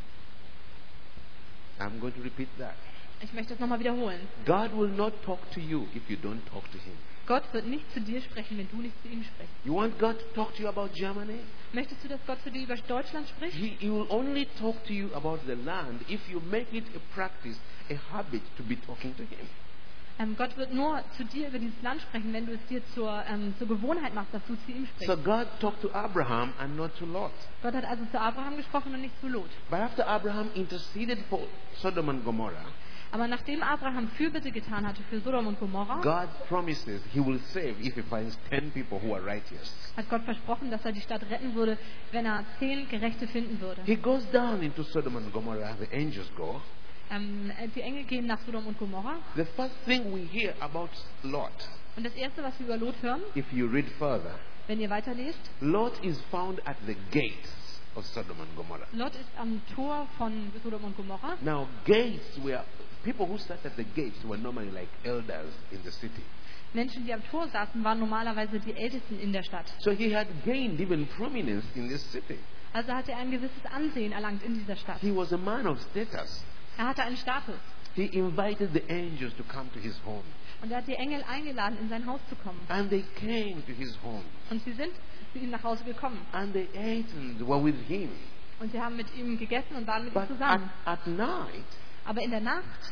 I'm going to repeat that. Ich möchte das nochmal wiederholen. God will not talk to you if you don't talk to him. Gott wird nicht zu dir sprechen, wenn du nicht zu ihm sprichst. You want God to talk to you about Germany? Möchtest du, dass Gott zu dir über Deutschland spricht? He, he will only talk to you about the land if you make it a practice, a habit to be talking to him. Ähm, Gott wird nur zu dir über dieses Land sprechen, wenn du es dir zur, ähm, zur Gewohnheit machst, dass du zu ihm sprichst. So God talked to Abraham and not to Lot. Gott hat also zu Abraham gesprochen und nicht zu Lot. But after Abraham interceded for Sodom and Gomorrah, Aber nachdem Abraham Fürbitte getan hatte für Sodom und Gomorra, God promises he will save if he finds ten people who are righteous. hat Gott versprochen, dass er die Stadt retten würde, wenn er zehn Gerechte finden würde. He goes down into Sodom and Gomorrah, the angels go. Ähm, die Engel gehen nach Sodom und Gomorra. The first thing we hear about Lot, Und das Erste, was wir über Lot hören, if you read further, wenn ihr weiterlest, Lot is found at the gates of Sodom and Gomorrah. Lot ist am Tor von Sodom und Gomorra. Now, gates were, people who sat at the gates were normally like elders in the city. Menschen, die am Tor saßen, waren normalerweise die Ältesten in der Stadt. So he had gained even prominence in this city. Also hatte er ein gewisses Ansehen erlangt in dieser Stadt. He was a man of status. Er hatte einen Status. He invited the angels to come to his home. Und er hat die Engel eingeladen, in sein Haus zu kommen. And they came to his home. Und sie sind zu ihm nach Hause gekommen. And they ate and were with him. Und sie haben mit ihm gegessen und waren mit ihm But at, zusammen. at night, Aber in der Nacht,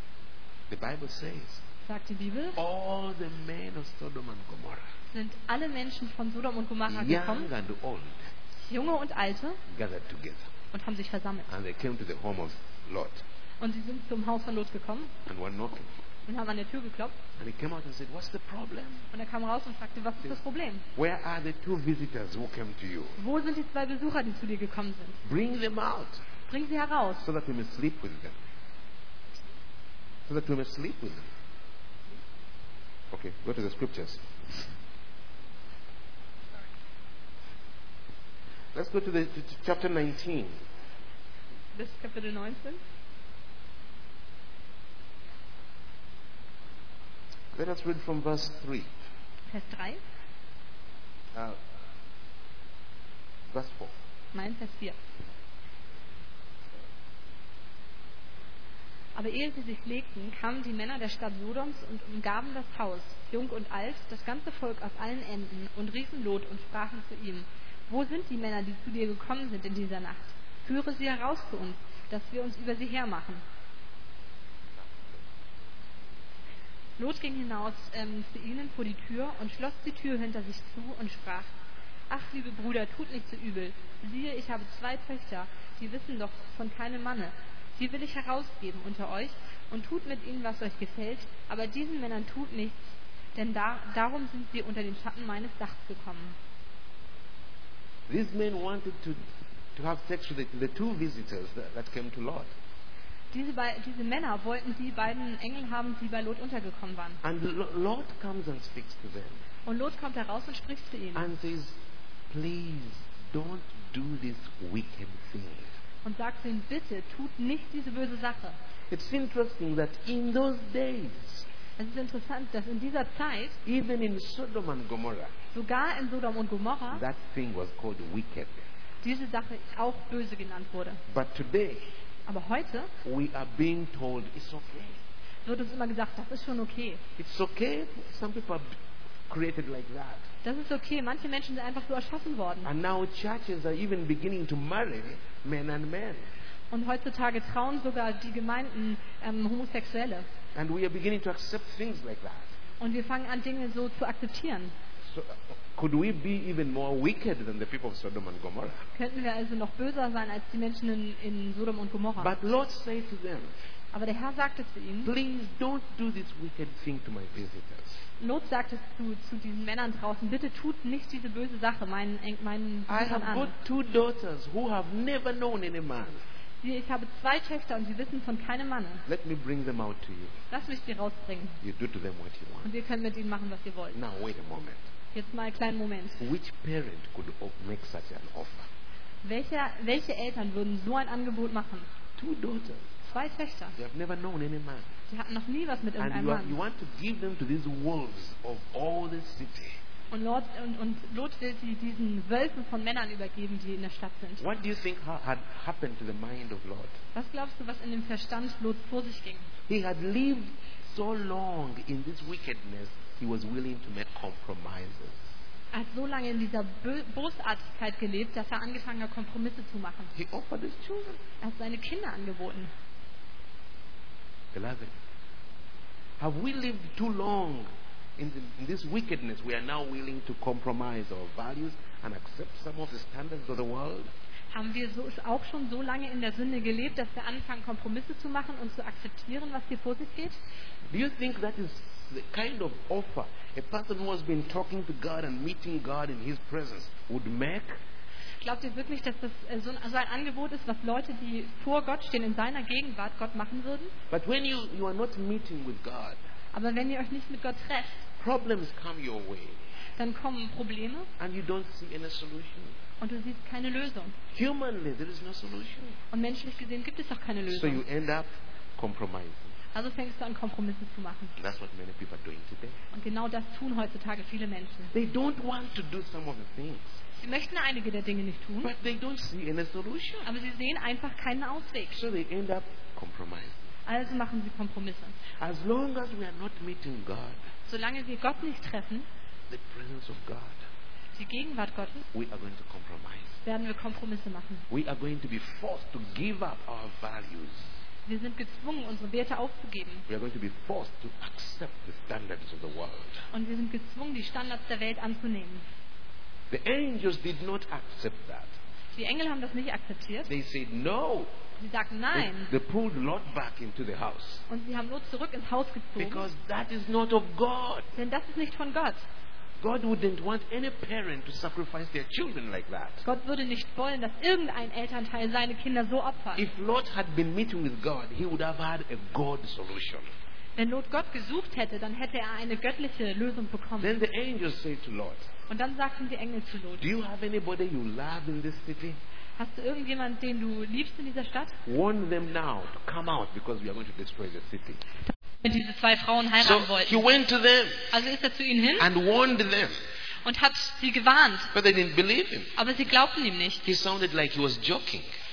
the Bible says, sagt die Bibel, all the men of Sodom and Gomorrah, sind alle Menschen von Sodom und Gomorra gekommen, young and old, junge und alte, gathered together. und haben sich versammelt. And they came to the home of Lot Und sie sind zum Haus von Lot gekommen and were knocking. und haben an der Tür geklopft. And he came out and said, What's the problem? Und er kam raus und fragte, was ist das Problem? Where are the two visitors who came to you? Wo sind die zwei Besucher, die zu dir gekommen sind? Bring them out Bring sie heraus, so that we may sleep with them. So that we may sleep with them. Okay, go to the scriptures. Let's go to the to, to chapter nineteen. bis Kapitel neunzehn. Let us read from verse three. Vers drei, Uh, verse four. nein, Vers vier. Aber ehe sie sich legten, kamen die Männer der Stadt Sodoms und umgaben das Haus, jung und alt, das ganze Volk aus allen Enden, und riefen Lot und sprachen zu ihm: Wo sind die Männer, die zu dir gekommen sind in dieser Nacht? Führe sie heraus zu uns, dass wir uns über sie hermachen. Lot ging hinaus ähm, zu ihnen vor die Tür und schloss die Tür hinter sich zu und sprach: Ach, liebe Brüder, tut nicht so übel. Siehe, ich habe zwei Töchter, die wissen doch von keinem Manne. Die will ich herausgeben unter euch, und tut mit ihnen, was euch gefällt, aber diesen Männern tut nichts, denn da, darum sind sie unter den Schatten meines Dachs gekommen. These men wanted to, to have sex with the, the two visitors that, that came to Lot. Diese, bei, diese Männer wollten die beiden Engel haben, die bei Lot untergekommen waren. And Lo- Lot comes and speaks to them Und Lot kommt heraus und spricht zu ihnen and says, please don't do this wicked thing. und sagt zu ihnen: Bitte, tut nicht diese böse Sache. It's interesting that in those days, Es ist interessant, dass in dieser Zeit, even in Sodom and Gomorrah, sogar in Sodom und Gomorra, that thing was called wicked. diese Sache auch böse genannt wurde. But today, Aber heute we are being told it's okay. wird uns immer gesagt, das ist schon okay. It's okay. Some people are created like that. Das ist okay. Manche Menschen sind einfach so erschaffen worden. And now churches are even beginning to marry men and men. Und heutzutage trauen sogar die Gemeinden ähm, Homosexuelle. And we are beginning to accept things like that. Und wir fangen an, Dinge so zu akzeptieren. So, uh, could we be even more wicked than the people of Sodom and Gomorrah? Könnten wir also noch böser sein als die Menschen in, in Sodom und Gomorra. But Lord said to them, Aber der Herr sagte zu ihnen, please don't do this wicked thing to my visitors. Lot sagte zu, zu diesen Männern draußen: Bitte tut nicht diese böse Sache meinen, Eng- meinen I Brüdern have got an. two daughters who have never known any man. Siehe, ich habe zwei Töchter und sie wissen von keinem Manne. Let me bring them out to you. Lass mich sie rausbringen. You do to them what you Und want. ihr könnt mit ihnen machen, was ihr wollt. Now wait a moment. Jetzt mal einen kleinen Moment. Which parent could o- make such an offer? Welche, welche Eltern würden so ein Angebot machen? Two daughters. Zwei Töchter. They have never known any man. Die hatten noch nie was mit And irgendeinem you, are, you Mann. want to give them to these wolves of all the city. Und Lot, und, und Lot will sie diesen Wölfen von Männern übergeben, die in der Stadt sind. What do you think ha- had happened to the mind of Lot? Was glaubst du, was in dem Verstand Lots vor sich ging? He had lived so long in this wickedness, he was willing to make compromises. Er hat so lange in dieser Bö Bosartigkeit gelebt, dass er angefangen hat, Kompromisse zu machen. He offered his children. Er hat seine Kinder angeboten. Beloved, have we lived too long in, the, in this wickedness? We are now willing to compromise our values and accept some of the standards of the world. Haben wir so, auch schon so lange in der Sünde gelebt, dass wir anfangen, Kompromisse zu machen und zu akzeptieren, was hier vor sich geht? Do you think that is the kind of offer a person who has been talking to God and meeting God in His presence would make? Glaubt ihr wirklich, dass das äh, so ein, so ein Angebot ist, was Leute, die vor Gott stehen, in seiner Gegenwart Gott machen würden? But when you, you are not meeting with God, Aber wenn ihr euch nicht mit Gott trefft, problems come your way dann kommen Probleme and you don't see any solution. und du siehst keine Lösung. Humanly, there is no solution. Und menschlich gesehen gibt es auch keine So you Lösung. end up compromising. Also fängst du an, Kompromisse zu machen. And that's what many people are doing today. Und genau das tun heutzutage viele Menschen. They don't want to do some of the things, Sie möchten einige der Dinge nicht tun, but they don't see any solution. aber sie sehen einfach keinen Ausweg. So they end up compromising. Also machen sie Kompromisse. As long as we are not meeting God, Solange wir Gott nicht treffen, the presence of God, die Gegenwart Gottes, we are going to compromise. werden wir Kompromisse machen. We are going to be forced to give up our values. Wir sind gezwungen, unsere Werte aufzugeben. We are going to be forced to accept the standards of the world. Und wir sind gezwungen, die Standards der Welt anzunehmen. The angels did not accept that. Die Engel haben das nicht akzeptiert. They said no. Sie sagten They, nein. they pulled Lot back into the house Und sie haben Lot zurück ins Haus gezogen. because that is not of God. Denn das ist nicht von Gott. God wouldn't want any parent to sacrifice their children like that. Gott würde nicht wollen, dass irgendein Elternteil seine Kinder so opfert. If Lot had been meeting with God, he would have had a God solution. Wenn Lot Gott gesucht hätte, dann hätte er eine göttliche Lösung bekommen. Then the angels said to Lot, Und dann sagten die Engel zu Lot: do you have anybody you love in this city? Hast du irgendjemanden, den du liebst in dieser Stadt? Warn them now to come out because we are going to destroy the city. Wenn diese zwei Frauen So heiraten he wollten. went to them Also ist er zu ihnen hin and warned them, und hat sie gewarnt. but they didn't believe him. Aber sie glaubten ihm nicht. He sounded like he was joking.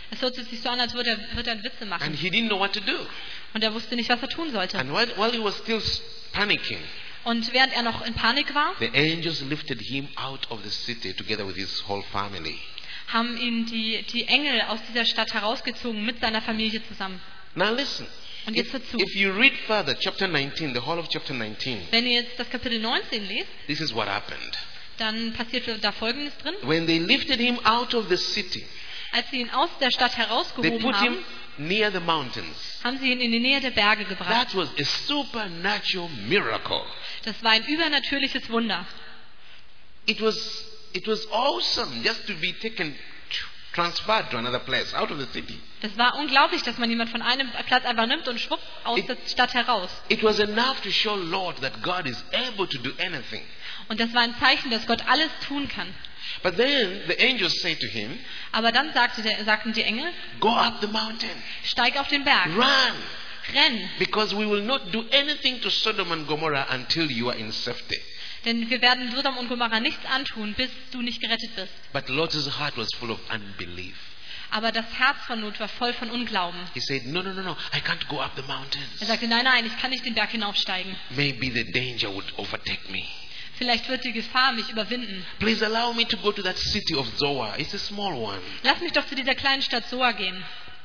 Es hört sich so an, als würde er, würde er Witze And machen. he didn't know what to do. Und er wusste nicht, was er tun sollte. And while, while he was still panicking, Und während er noch in Panik war, the angels lifted him out of the city together with his whole family. haben ihn die, die Engel aus dieser Stadt herausgezogen mit seiner Familie zusammen. Now listen. Und If, jetzt hört zu. if you read further, chapter nineteen, the whole of chapter nineteen, Wenn ihr jetzt das Kapitel neunzehn lest, this is what happened. dann passiert da Folgendes drin. When they lifted him out of the city, Als sie ihn aus der Stadt they herausgehoben put him haben, near the mountains. haben sie ihn in die Nähe der Berge gebracht. That was a supernatural miracle. Das war ein übernatürliches Wunder. It was, it was awesome just to be taken, transferred to another place, out of the city. Das war unglaublich, dass man jemand von einem Platz einfach nimmt und schwupp aus It- der Stadt heraus. It was enough to show Lord that God is able to do anything. Und das war ein Zeichen, dass Gott alles tun kann. But then the angels say to him, Aber dann sagte der, sagten die Engel, go up the mountain, steig auf den Berg, run, renn, because we will not do anything to Sodom and Gomorrah until you are in safety. denn wir werden Sodom und Gomorra nichts antun, bis du nicht gerettet bist. But Lot's heart was full of unbelief. Aber das Herz von Lot war voll von Unglauben. He said, no, no, no, no, I can't go up the mountains. Er sagte, nein, nein, ich kann nicht den Berg hinaufsteigen. Maybe the danger would overtake me. Vielleicht wird die Gefahr mich überwinden. Please allow me to go to that city of Zoar. It's a small one. Lass mich doch zu dieser kleinen Stadt Soa gehen.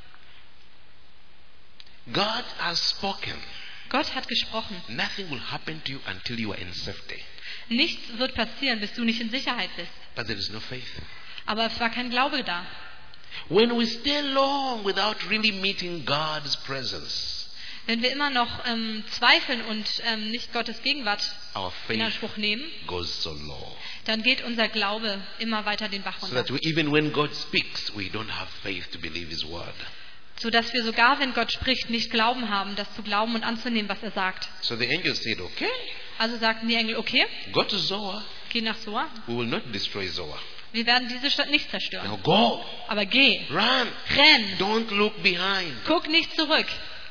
God has spoken. Gott hat gesprochen. Nothing will happen to you until you are in safety. Nichts wird passieren, bis du nicht in Sicherheit bist. But there is no faith. Aber es war kein Glaube da. When we stay long without really meeting God's presence, Wenn wir immer noch ähm, zweifeln und ähm, nicht Gottes Gegenwart our in faith Anspruch nehmen, goes so low. dann geht unser Glaube immer weiter den Bach So runter. that we, even when God speaks, we don't have faith to believe His word. Sodass wir sogar, wenn Gott spricht, nicht Glauben haben, das zu glauben und anzunehmen, was er sagt. So the angel said, okay, Also sagten die Engel, okay, go to Zoar. geh nach Soa. We will not destroy Zoar. Wir werden diese Stadt nicht zerstören. Now go, Aber geh, run, renn, don't look behind. guck nicht zurück.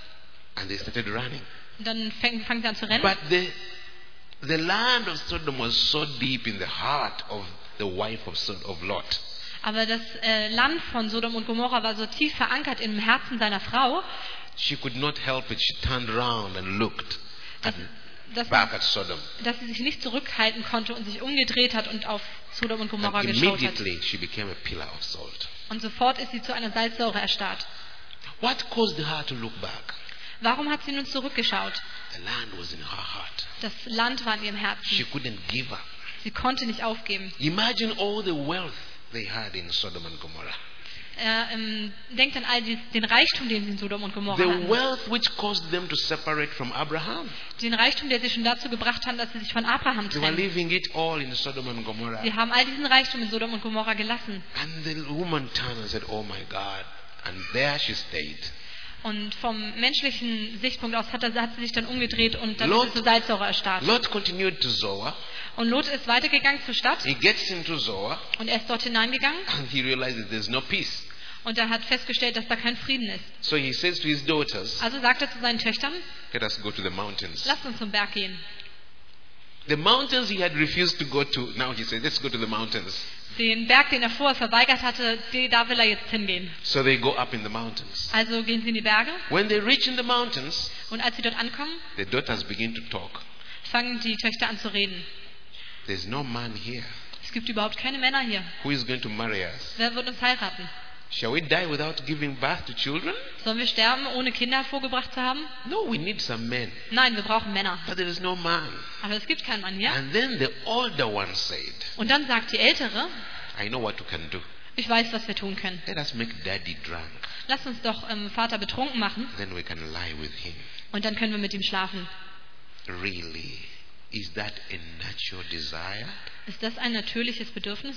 And they started running. Und dann fängt, fangen sie an zu rennen. But the, the land of Sodom was so deep in the heart of the wife of, Sod- of Lot. Aber das äh, Land von Sodom und Gomorra war so tief verankert im Herzen seiner Frau, She could not help it. She turned around and looked at, dass, back at Sodom. dass sie sich nicht zurückhalten konnte und sich umgedreht hat und auf Sodom und Gomorra And geschaut hat. immediately she became a pillar of salt. Und sofort ist sie zu einer Salzsäure erstarrt. What caused her to look back? Warum hat sie nun zurückgeschaut? The land was in her heart. Das Land war in ihrem She Herzen. couldn't give up. Sie konnte nicht aufgeben. Imagine all the wealth they had in Sodom and Gomorrah. Er ähm, denkt an all dies, den Reichtum, den sie in Sodom und Gomorra The hatten. wealth which caused them to separate from Abraham. Den Reichtum, der sie schon dazu gebracht hat, dass sie sich von Abraham They were trennen. leaving it all in Sodom and Gomorrah. Sie haben all diesen Reichtum in Sodom und Gomorra gelassen. And the woman turned and said, oh my God. And there she stayed. Und vom menschlichen Sichtpunkt aus hat, er, hat sie sich dann umgedreht und dann Lot- ist sie zur Salzsäure erstarrt. Lot continued to Zoar. Und Lot ist weitergegangen zur Stadt He gets into Zoar und er ist dort hineingegangen and he realizes there's no peace. und er hat festgestellt, dass da kein Frieden ist. So he says to his daughters, Also sagt er zu seinen Töchtern, let us go to the mountains. lasst uns zum Berg gehen. The mountains he had refused to go to, now he says, let's go to the mountains. Den Berg, den er vorher verweigert hatte, die, da will er jetzt hingehen. So they go up in the mountains. Also gehen sie in die Berge When they reach in the mountains, und als sie dort ankommen, the daughters begin to talk. fangen die Töchter an zu reden. There's no man here. Es gibt überhaupt keine Männer hier. Who is going to marry us? Wer wird uns heiraten? Shall we die without giving birth to children? Sollen wir sterben, ohne Kinder hervorgebracht zu haben? No, we need some men. Nein, wir brauchen Männer. But there is no man. Aber es gibt keinen Mann hier. And then the older one said, Und dann sagt die Ältere, I know what we can do. ich weiß, was wir tun können. Let us make daddy drunk. Lass uns doch ähm, Vater betrunken machen Then we can lie with him. und dann können wir mit ihm schlafen. Really? Is that a natural desire? Ist das ein natürliches Bedürfnis?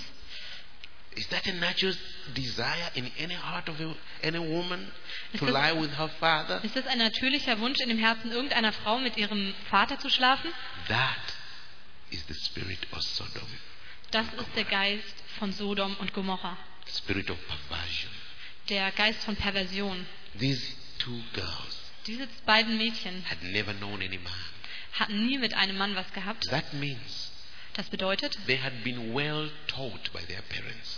Is that a natural desire in any heart of a, any woman to Ist das- lie with her father? Ist das ein natürlicher Wunsch in dem Herzen irgendeiner Frau, mit ihrem Vater zu schlafen? That is the spirit of Sodom, Das ist der Geist von Sodom und Gomorra. the spirit of perversion. Der Geist von Perversion. These two girls Diese beiden Mädchen had never known any man. hatten nie mit einem Mann was gehabt. That means Das bedeutet, they had been well taught by their parents.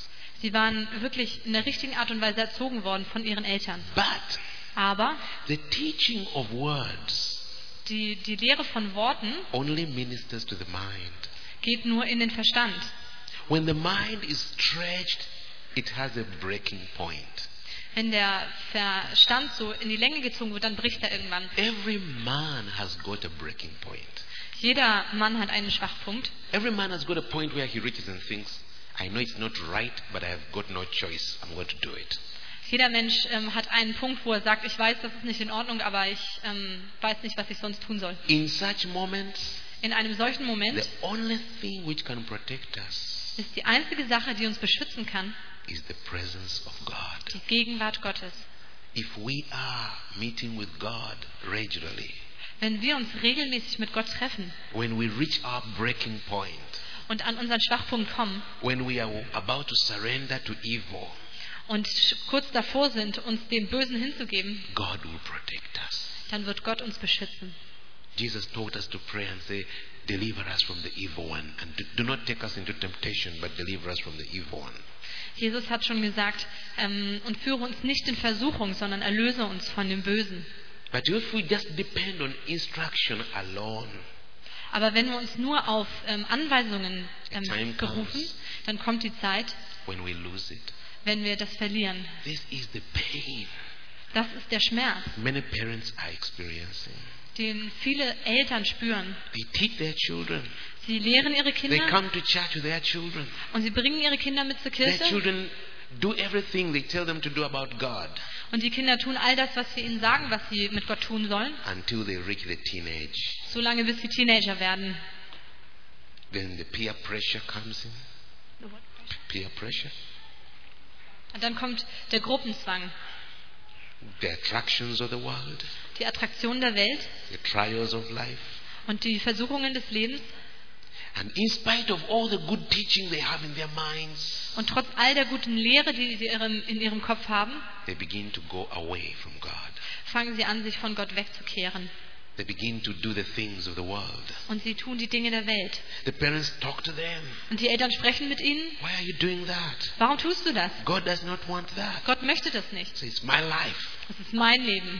Sie waren wirklich in der richtigen Art und Weise erzogen worden von ihren Eltern. But Aber the teaching of words die, die Lehre von Worten only ministers to the mind. geht nur in den Verstand. When the mind is stretched, it has a breaking point. Wenn der Verstand so in die Länge gezogen wird, dann bricht er irgendwann. Every man has got a breaking point. Jeder Mann hat einen Schwachpunkt. Every man has got a point where he reaches and thinks, I know it's not right, but I have got no choice. I'm going to do it. Jeder Mensch ähm, hat einen Punkt, wo er sagt, ich weiß, das ist nicht in Ordnung, aber ich ähm, weiß nicht, was ich sonst tun soll. In such moments, In einem solchen Moment the only thing which can protect us ist die einzige Sache, die uns beschützen kann, is the presence of God. die Gegenwart Gottes. If we are meeting with God regularly, Wenn wir uns regelmäßig mit Gott treffen when we reach our breaking point, und an unseren Schwachpunkt kommen when we are about to surrender to evil, und kurz davor sind, uns dem Bösen hinzugeben, God will protect us. dann wird Gott uns beschützen. Jesus taught us to pray and say, deliver us from the evil one. And do- do not take us into temptation, but deliver us from the evil one. Jesus hat schon gesagt, ähm, und führe uns nicht in Versuchung, sondern erlöse uns von dem Bösen. But if we just depend on instruction alone, Aber wenn wir uns nur auf ähm, Anweisungen a time ähm, berufen, comes dann kommt die Zeit, when we lose it. wenn wir das verlieren. This is the pain Das ist der Schmerz, many parents are experiencing. den viele Eltern spüren. They teach their children. Sie lehren ihre They Kinder come to church with their children. und sie bringen ihre Kinder mit zur Their Kirche children do everything they tell them to do about God und die Kinder tun all das, was wir ihnen sagen, was sie mit Gott tun sollen, until they reach the teenage. solange bis sie Teenager werden. Then the peer pressure comes in. Peer pressure. Und dann kommt der Gruppenzwang, The attractions of the world. die Attraktion der Welt The trials of life. und die Versuchungen des Lebens. And in spite of all the good teaching they have in their minds, Und trotz all der guten Lehre, die sie ihrem- in ihrem Kopf haben, they begin to go away from God. fangen sie an, sich von Gott wegzukehren. They begin to do the things of the world. Und sie tun die Dinge der Welt. The parents talk to them. Und die Eltern sprechen mit ihnen. Why are you doing that? Warum tust du das? God does not want that. Gott möchte das nicht. So it's my life. Das ist mein Leben.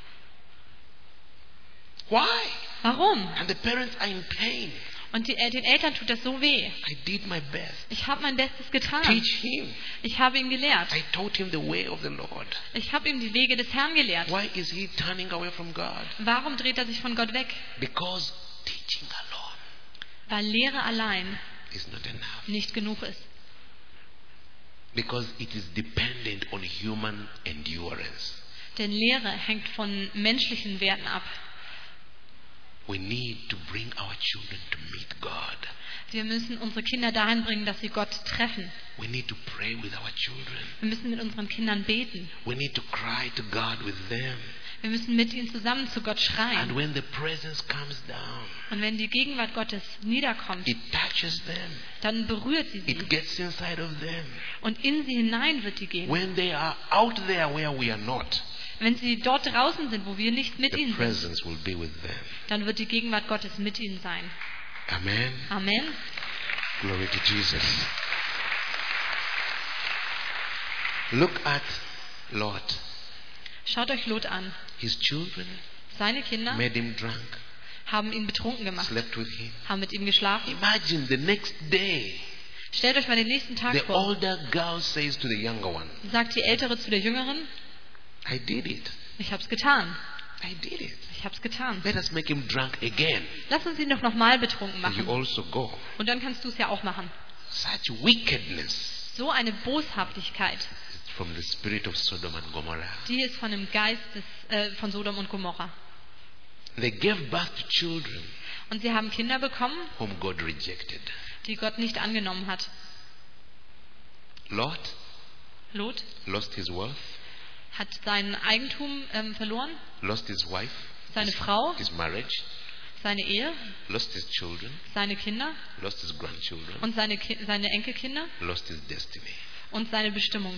Why? Warum? And the parents are in pain. Und die, äh, den Eltern tut das so weh. I did my best. Ich habe mein Bestes getan. Teach him. Ich habe ihn gelehrt. I taught him the way of the Lord. Ich habe ihm die Wege des Herrn gelehrt. Why is he turning away from God? Warum dreht er sich von Gott weg? Because teaching alone Weil Lehre allein is not enough. nicht genug ist. Because it is dependent on human endurance. Denn Lehre hängt von menschlichen Werten ab. We need to bring our children to meet God. Wir müssen unsere Kinder dahin bringen, dass sie Gott treffen. We need to pray with our children. Wir müssen mit unseren Kindern beten. We need to cry to God with them. Wir müssen mit ihnen zusammen zu Gott And schreien. when the presence comes down, Und wenn die Gegenwart Gottes niederkommt, it touches them. dann berührt sie sie. It gets inside of them. Und in sie hinein wird die gehen. When they are out there where we are not, Wenn sie dort draußen sind, wo wir nicht mit the ihnen sind, presence will be with them. dann wird die Gegenwart Gottes mit ihnen sein. Amen. Amen. Glory to Jesus. Look at Lot. Schaut euch Lot an. His children Seine Kinder made him drunk, haben ihn betrunken gemacht, slept with him. haben mit ihm geschlafen. Imagine the next day, Stellt euch mal den nächsten Tag the vor. older girl says to the younger one, Sagt die Ältere zu der Jüngeren, I did it. ich hab's getan. I did it. Ich hab's getan. Let us make him drunk again. Lass uns ihn doch nochmal betrunken And you machen. also go. Und dann kannst du es ja auch machen. Such wickedness So eine Boshaftigkeit, is from the spirit of Sodom and Gomorrah. die ist von dem Geist des, äh, von Sodom und Gomorra. They gave birth to children Und sie haben Kinder bekommen, whom God rejected. die Gott nicht angenommen hat. Lot Lot lost his wealth, hat sein Eigentum ähm, verloren, lost his wife, seine his, Frau, his marriage, seine Ehe, lost his children, seine Kinder lost his grandchildren, und seine, Ki seine Enkelkinder lost his destiny. und seine Bestimmung.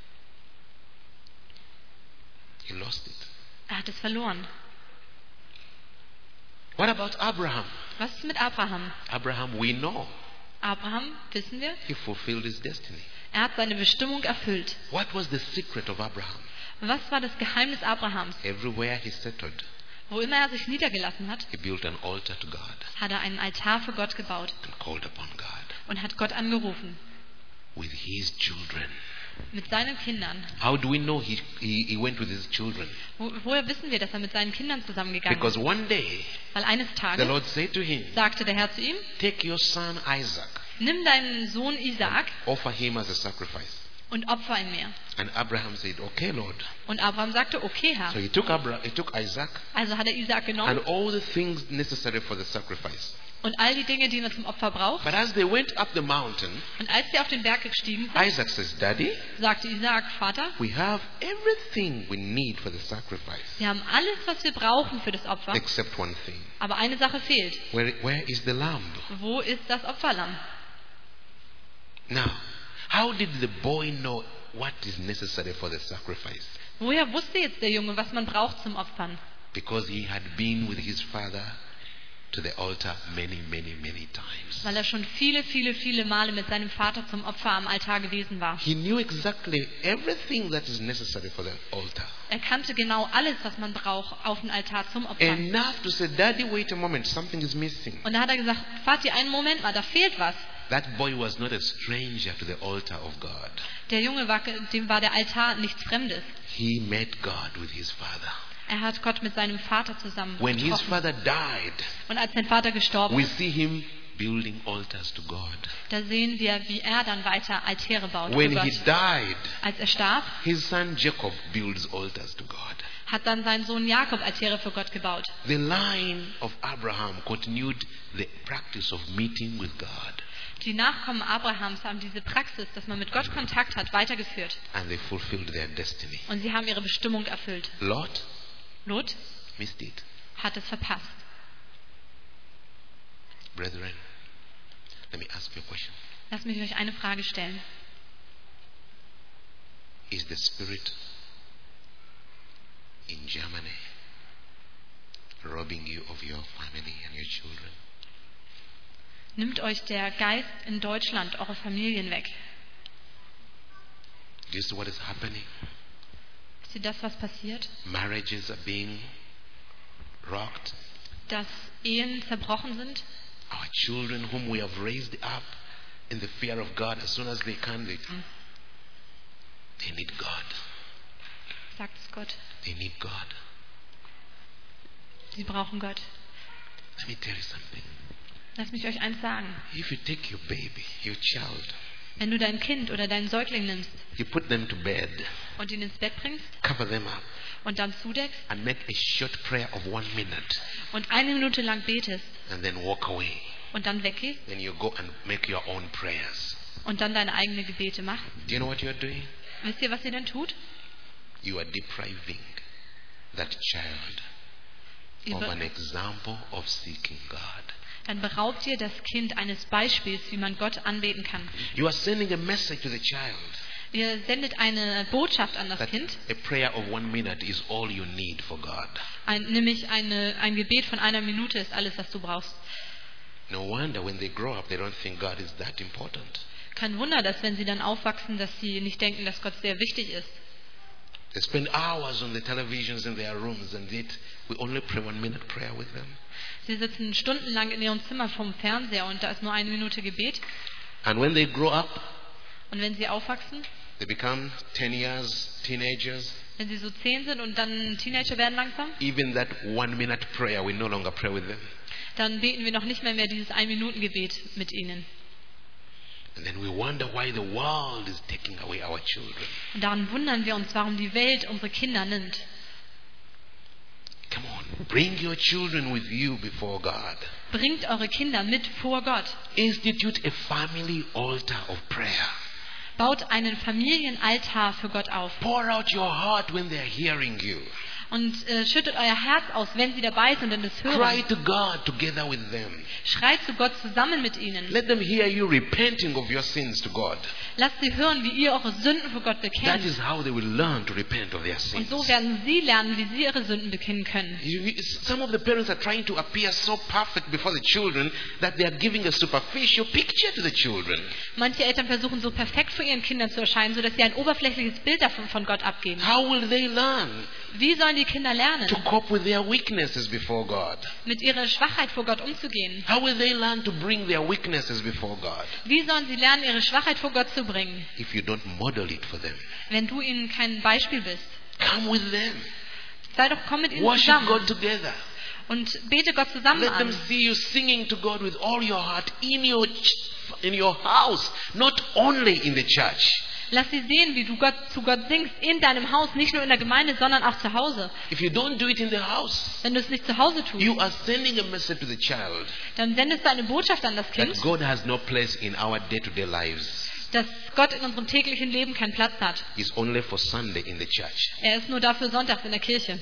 He lost it. Er hat es verloren. What about Abraham? Was ist mit Abraham? Abraham, we know. Abraham, wissen wir, he fulfilled his destiny. er hat seine Bestimmung erfüllt. What was the secret of Abraham? Was war das Geheimnis Abrahams? Everywhere he settled, Wo immer er sich niedergelassen hat, he built an altar to God hat er einen Altar für Gott gebaut and called upon God und hat Gott angerufen. with his children. Mit seinen Kindern. How do we know he, he, he went with his children? Wo, woher wissen wir, dass er mit seinen Kindern zusammengegangen Because ist? one day Weil eines the Tages Lord said to him, sagte der Herr zu ihm, take your son Isaac, nimm deinen Sohn Isaak offer him as a sacrifice. und opfer ihn mir. And Abraham said, okay, Lord. Und Abraham sagte, okay, So Herr. he took, Abra- he took Isaac Also hat er Isaak genommen and all the things necessary for the sacrifice. und all die Dinge, die man zum Opfer braucht. But as they went up the mountain, Und als sie auf den Berg gestiegen sind, Isaac says, Daddy, sagte Isaak, Vater, we have everything we need for the sacrifice, wir haben alles, was wir brauchen für das Opfer, except one thing. aber eine Sache fehlt. Where, where is the lamb? Wo ist das Opferlamm? Now, how did the boy know what is necessary for the sacrifice? Woher wusste jetzt der Junge, was man braucht zum Opfern? Because he had been with his father to the altar many, many, many times. Weil er schon viele, viele, viele Male mit seinem Vater zum Opfer am Altar gewesen war. He knew exactly everything that is necessary for the altar. Er kannte genau alles, was man braucht auf dem Altar zum Opfern. Enough to say, Daddy, wait a moment, something is missing. Und da hat er gesagt, Vati, einen Moment mal, da fehlt was. That boy was not a stranger to the altar of God. Der Junge war, dem war der Altar nichts Fremdes. He met God with his father. Er hat Gott mit seinem Vater zusammen When his getroffen. father died, Und als sein Vater gestorben we ist, see him building altars to God. da sehen wir, wie er dann weiter Altäre baut für When Gott. he died, Als er starb, his son Jacob builds altars to God. hat dann sein Sohn Jakob Altäre für Gott gebaut. The line of Abraham continued the practice of meeting with God, Die Nachkommen Abrahams haben diese Praxis, dass man mit Gott Kontakt hat, weitergeführt. and they fulfilled their destiny. Und sie haben ihre Bestimmung erfüllt. Lot Lot missed it. hat es verpasst. Brethren, let me ask you a question. Lasst mich euch eine Frage stellen. Is the spirit in Germany robbing you of your family and your children? Nimmt euch der Geist in Deutschland eure Familien weg? Do you see what is happening? Ist ihr das, was passiert? Marriages are being rocked. Dass Ehen zerbrochen sind? Our children, whom we have raised up in the fear of God, as soon as they can, they, they need God. Sagt es Gott. They need God. Sie brauchen Gott. Let me tell you something. Lasst mich euch eins sagen. If you take your baby, your child, Wenn du dein Kind oder deinen Säugling nimmst you put them to bed, und ihn ins Bett bringst cover them up, und dann zudeckst and make a short prayer of one minute, und eine Minute lang betest and then walk away. und dann weggehst Then you go and make your own prayers. und dann deine eigenen Gebete machst, Do you know what you are doing? wisst ihr, was ihr denn tut? You are depriving that child Ihr of be an example of seeking God. dann beraubt ihr das Kind eines Beispiels, wie man Gott anbeten kann. You are sending a message to the child Ihr sendet eine Botschaft an das that Kind, a prayer of one minute is all you need for God. ein, nämlich eine, ein Gebet von einer Minute ist alles, was du brauchst. No wonder when they grow up, they don't think God is that important. Kein Wunder, dass wenn sie dann aufwachsen, dass sie nicht denken, dass Gott sehr wichtig ist. They spend hours on the televisions in their rooms, and yet we only pray one minute prayer with them. Sie sitzen stundenlang in ihrem Zimmer vorm Fernseher und da ist nur eine Minute Gebet. And when they grow up, Und wenn sie aufwachsen, they become ten years, teenagers. wenn sie so zehn sind und dann Teenager werden langsam, Even that one minute prayer, we no longer pray with them. dann beten wir noch nicht mehr, mehr dieses Ein-Minuten-Gebet mit ihnen. And then we wonder why the world is taking away our children. Und daran wundern wir uns, warum die Welt unsere Kinder nimmt. Come on, bring your children with you before God. Bringt eure Kinder mit vor Gott. Institute a family altar of prayer. Baut einen Familienaltar für Gott auf. Pour out your heart when they're hearing you. Und äh, schüttet euer Herz aus, wenn sie dabei sind und es Cry hören. to God together with them. Schreit zu Gott zusammen mit ihnen. Let them hear you repenting of your sins to God. Lasst sie hören, wie ihr eure Sünden vor Gott That bekennt. is how they will learn to repent of their Und sins. so werden sie lernen, wie sie ihre Sünden bekennen können. You- you- Some of the parents are trying to appear so perfect before the children that they are giving a superficial picture to the children. Manche Eltern versuchen so perfekt vor ihren Kindern zu erscheinen, sodass sie ein oberflächliches Bild davon von Gott abgeben. How will they learn Wie sollen die Kinder lernen, to cope with their weaknesses before God? mit ihrer Schwachheit vor Gott umzugehen? How will they learn to bring their weaknesses before God Wie sollen sie lernen, ihre Schwachheit vor Gott zu bringen, if you don't model it for them? wenn du ihnen kein Beispiel bist? Come with them. Sei doch, komm mit ihnen Worship zusammen God together. und bete Gott zusammen Let them an. see you singing to God with all your heart in your ch- in your house, not only in the church. Lass sie sehen, wie du Gott, zu Gott singst in deinem Haus, nicht nur in der Gemeinde, sondern auch zu Hause. If you don't do it in the house, Wenn du es nicht zu Hause tust, you are sending a message to the child dann sendest du eine Botschaft an das Kind, that God has no place in our day-to-day lives. dass Gott in unserem täglichen Leben keinen Platz hat. It's only for Sunday in the church. Er ist nur dafür sonntags in der Kirche.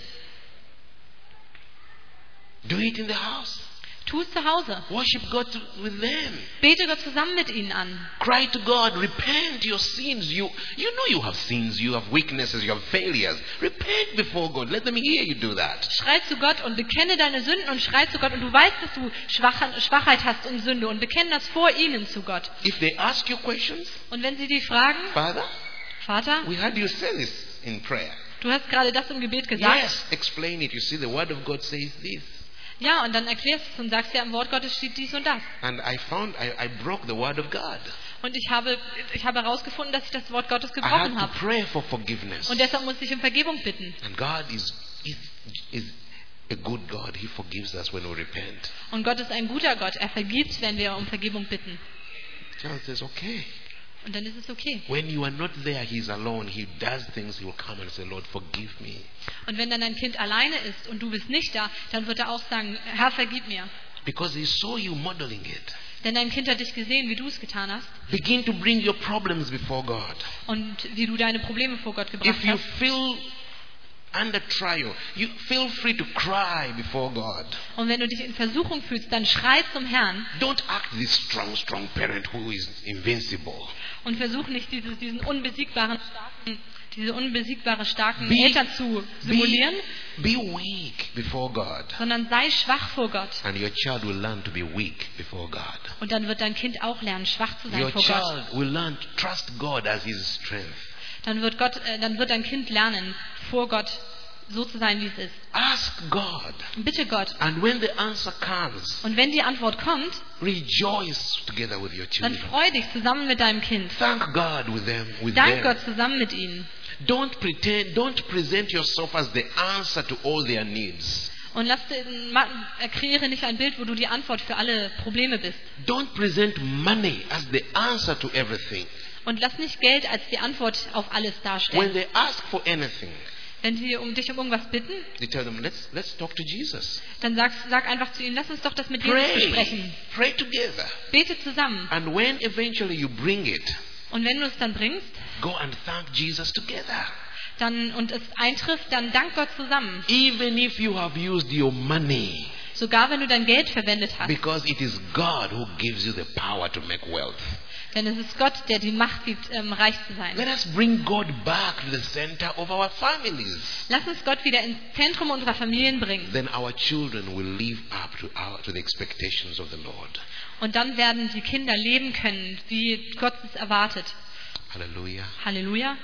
Do it in the house. Tu es zu Hause. Worship God to- with them. Bete Gott zusammen mit ihnen an. Cry to God. Repent your sins. You, you know you have sins. You have weaknesses. You have failures. Repent before God. Let them hear you do that. Schrei zu Gott und bekenne deine Sünden und schrei zu Gott. Und du weißt, dass du Schwach- Schwachheit hast und Sünde und bekenne das vor ihnen zu Gott. If they ask you questions, Und wenn sie dich fragen, Father, Vater, we heard you say this in prayer. du hast gerade das im Gebet gesagt. Yes, explain it. You see, the word of God says this. Ja, und dann erklärst du es und sagst ja, im Wort Gottes steht dies und das. And I found I, I broke the word of God. Und ich habe, ich habe herausgefunden, dass ich das Wort Gottes I had gebrochen to habe. pray for forgiveness. Und deshalb muss ich um Vergebung bitten. And God is, is, is a good God. He forgives us when we repent. Und Gott ist ein guter Gott. Er vergibt, wenn wir um Vergebung bitten. The child says, okay. Und dann ist es okay. When you are not there, he's alone. He does things. He will come and say, Lord, forgive me. Und wenn dann dein Kind alleine ist und du bist nicht da, dann wird er auch sagen, Herr, vergib mir. Because he saw you modeling it. Denn dein Kind hat dich gesehen, wie du es getan hast Begin to bring your problems before God. und wie du deine Probleme vor Gott gebracht If you hast. feel under trial, you feel free to cry before God. Und wenn du dich in Versuchung fühlst, dann schrei zum Herrn Don't act this strong, strong parent who is invincible. und versuch nicht diese, diesen unbesiegbaren, starken, diese unbesiegbare starken Be- Eltern zu simulieren, Be, be weak before God. sondern sei schwach vor Gott. And your child will learn to be weak before God. Und dann wird dein Kind auch lernen, schwach zu sein Your vor Gott. child will learn to trust God as his strength. Dann wird, Gott, äh, dann wird dein Kind lernen, vor Gott so zu sein, wie es ist. Ask God. Bitte Gott. And when the answer comes, Und wenn die Antwort kommt, rejoice together with your dann children. freu dich zusammen mit deinem Kind. Thank God with them. With Dank them. Gott zusammen mit ihnen. Don't pretend, don't present yourself as the answer to all their needs. Und lass, ma- äh, kreiere nicht ein Bild, wo du die Antwort für alle Probleme bist. Don't present money as the answer to everything. Und lass nicht Geld als die Antwort auf alles When darstellen. they ask for anything, Wenn sie um dich um irgendwas bitten, you tell them, let's, let's talk to Jesus. dann sag, sag einfach zu ihnen, lass uns doch das mit Jesus Pray. besprechen. Pray together. Bete zusammen. And when eventually you bring it, Und wenn du es dann bringst go and thank Jesus together. dann, und es eintrifft, dann dank Gott zusammen. Even if you have used your money, Sogar wenn du dein Geld verwendet hast. because it is God who gives you the power to make wealth. Denn es ist Gott, der die Macht gibt, ähm, reich zu sein. Let us bring God back to the center of our families. Lass uns Gott wieder ins Zentrum unserer Familien bringen. Then our children will live up to, our, to the expectations of the Lord. Und dann werden die Kinder leben können, wie Gott es erwartet. Hallelujah. Halleluja.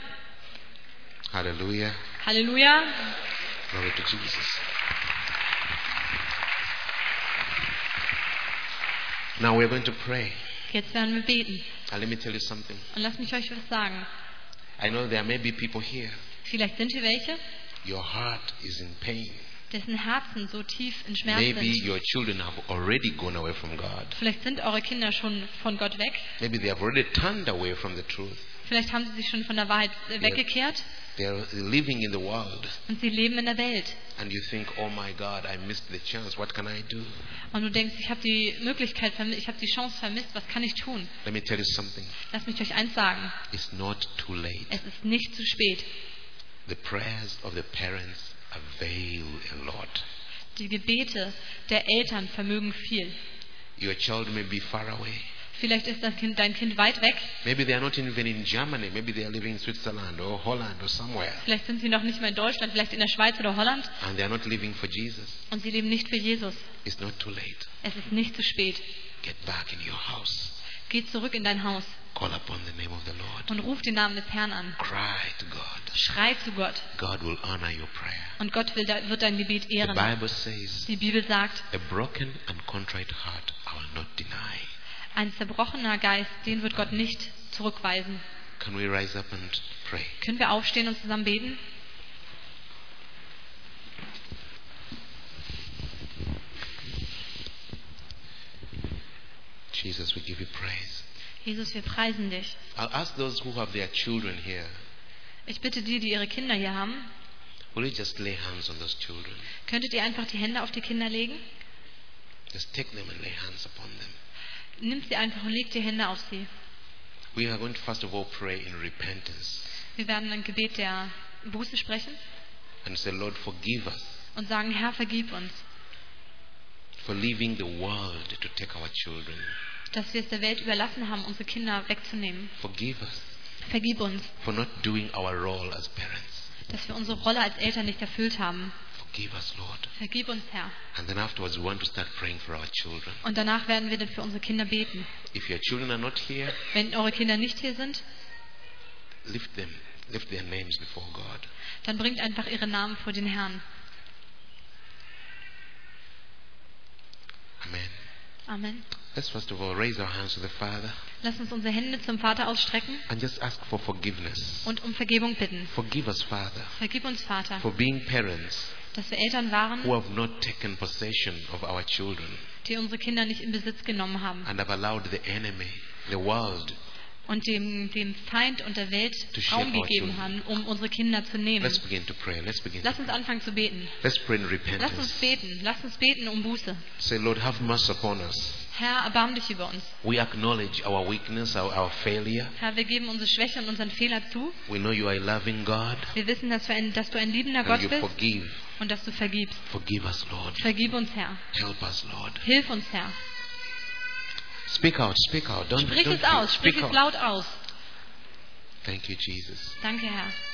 Hallelujah. Halleluja. Glory to Jesus. Now we're going to pray. Jetzt werden wir beten. And let me tell you something. Und lasst mich euch was sagen. I know there may be people here. Vielleicht sind hier welche, Your heart is in pain. dessen Herzen so tief in Schmerzen Maybe sind. your children have already gone away from God. Vielleicht sind eure Kinder schon von Gott weg. Maybe they have already turned away from the truth. Vielleicht haben sie sich schon von der Wahrheit äh, weggekehrt They are living in the world. und sie leben in der Welt. And you think, oh my God, I missed the chance. What can I do? Und du denkst, ich habe die Möglichkeit vermisst, ich habe die Chance vermisst, was kann ich tun? Let me tell you something. Lasst mich euch eins sagen, It's not too late. es ist nicht zu spät. The prayers of the parents avail a lot. Die Gebete der Eltern vermögen viel. Your child may be far away. Vielleicht ist das kind, dein Kind weit weg. Maybe they are not even in Germany. Maybe they are living in Switzerland or Holland or somewhere. Vielleicht sind sie noch nicht mal in Deutschland, vielleicht in der Schweiz oder Holland. And they are not living for Jesus. Und sie leben nicht für Jesus. It's not too late. Es ist nicht zu spät. Get back in your house. Geh zurück in dein Haus Call upon the name of the Lord. und ruf den Namen des Herrn an. Cry to God. Schrei zu Gott. God will honor your prayer. Und Gott will, wird dein Gebet The ehren. Bible says, Die Bibel sagt, a broken and contrite heart I will not deny. ein zerbrochener Geist, den wird Gott nicht zurückweisen. Can we rise up and pray? Können wir aufstehen und zusammen beten? Jesus, we give you praise. Jesus, wir preisen dich. I'll ask those who have their children here, Ich bitte die, die ihre Kinder hier haben, will you just lay hands on those children? könntet ihr einfach die Hände auf die Kinder legen? Just take them and lay hands upon them. Nimmt sie einfach und legt die Hände auf sie. We are going to first of all pray in repentance Wir werden ein Gebet der Buße sprechen and say, Lord, forgive us und sagen, Herr, vergib uns, for leaving the world to take our children. dass wir es der Welt überlassen haben, unsere Kinder wegzunehmen. Forgive us Vergib uns, for not doing our role as parents. dass wir unsere Rolle als Eltern nicht erfüllt haben. Forgive us, Lord. Vergib uns, Herr. And then afterwards, we want to start praying for our children. Und danach werden wir dann für unsere Kinder beten. If your children are not here, Wenn eure Kinder nicht hier sind, lift them, lift their names before God. dann bringt einfach ihre Namen vor den Herrn. Amen. Amen. Let's first of all raise our hands to the Father Lass uns unsere Hände zum Vater ausstrecken and just ask for forgiveness. und um Vergebung bitten. Forgive us, Father, Vergib uns, Vater, for being parents dass wir Eltern waren, who have not taken possession of our children die unsere Kinder nicht in Besitz genommen haben and have allowed the enemy, the world, und dem, dem Feind und der Welt To shape Raum our gegeben children. haben, um unsere Kinder zu nehmen. Let's begin to pray. Let's begin. Lass uns anfangen zu beten. Let's pray in Lass uns repentance. beten. Lass uns beten um Buße. Say, Lord, have mercy upon us. Herr, erbarm dich über uns. We acknowledge our weakness, our, our failure. Herr, wir geben unsere Schwäche und unseren Fehler zu. We know you are a loving God Wir wissen, dass du ein, dass du ein liebender and Gott you bist forgive. und dass du vergibst. Forgive us, Lord. Vergib uns, Herr. Help us, Lord. Hilf uns, Herr. Speak out, speak out. Don't, Sprich don't es aus. Sprich speak es out. laut aus. Thank you, Jesus. Danke, Herr.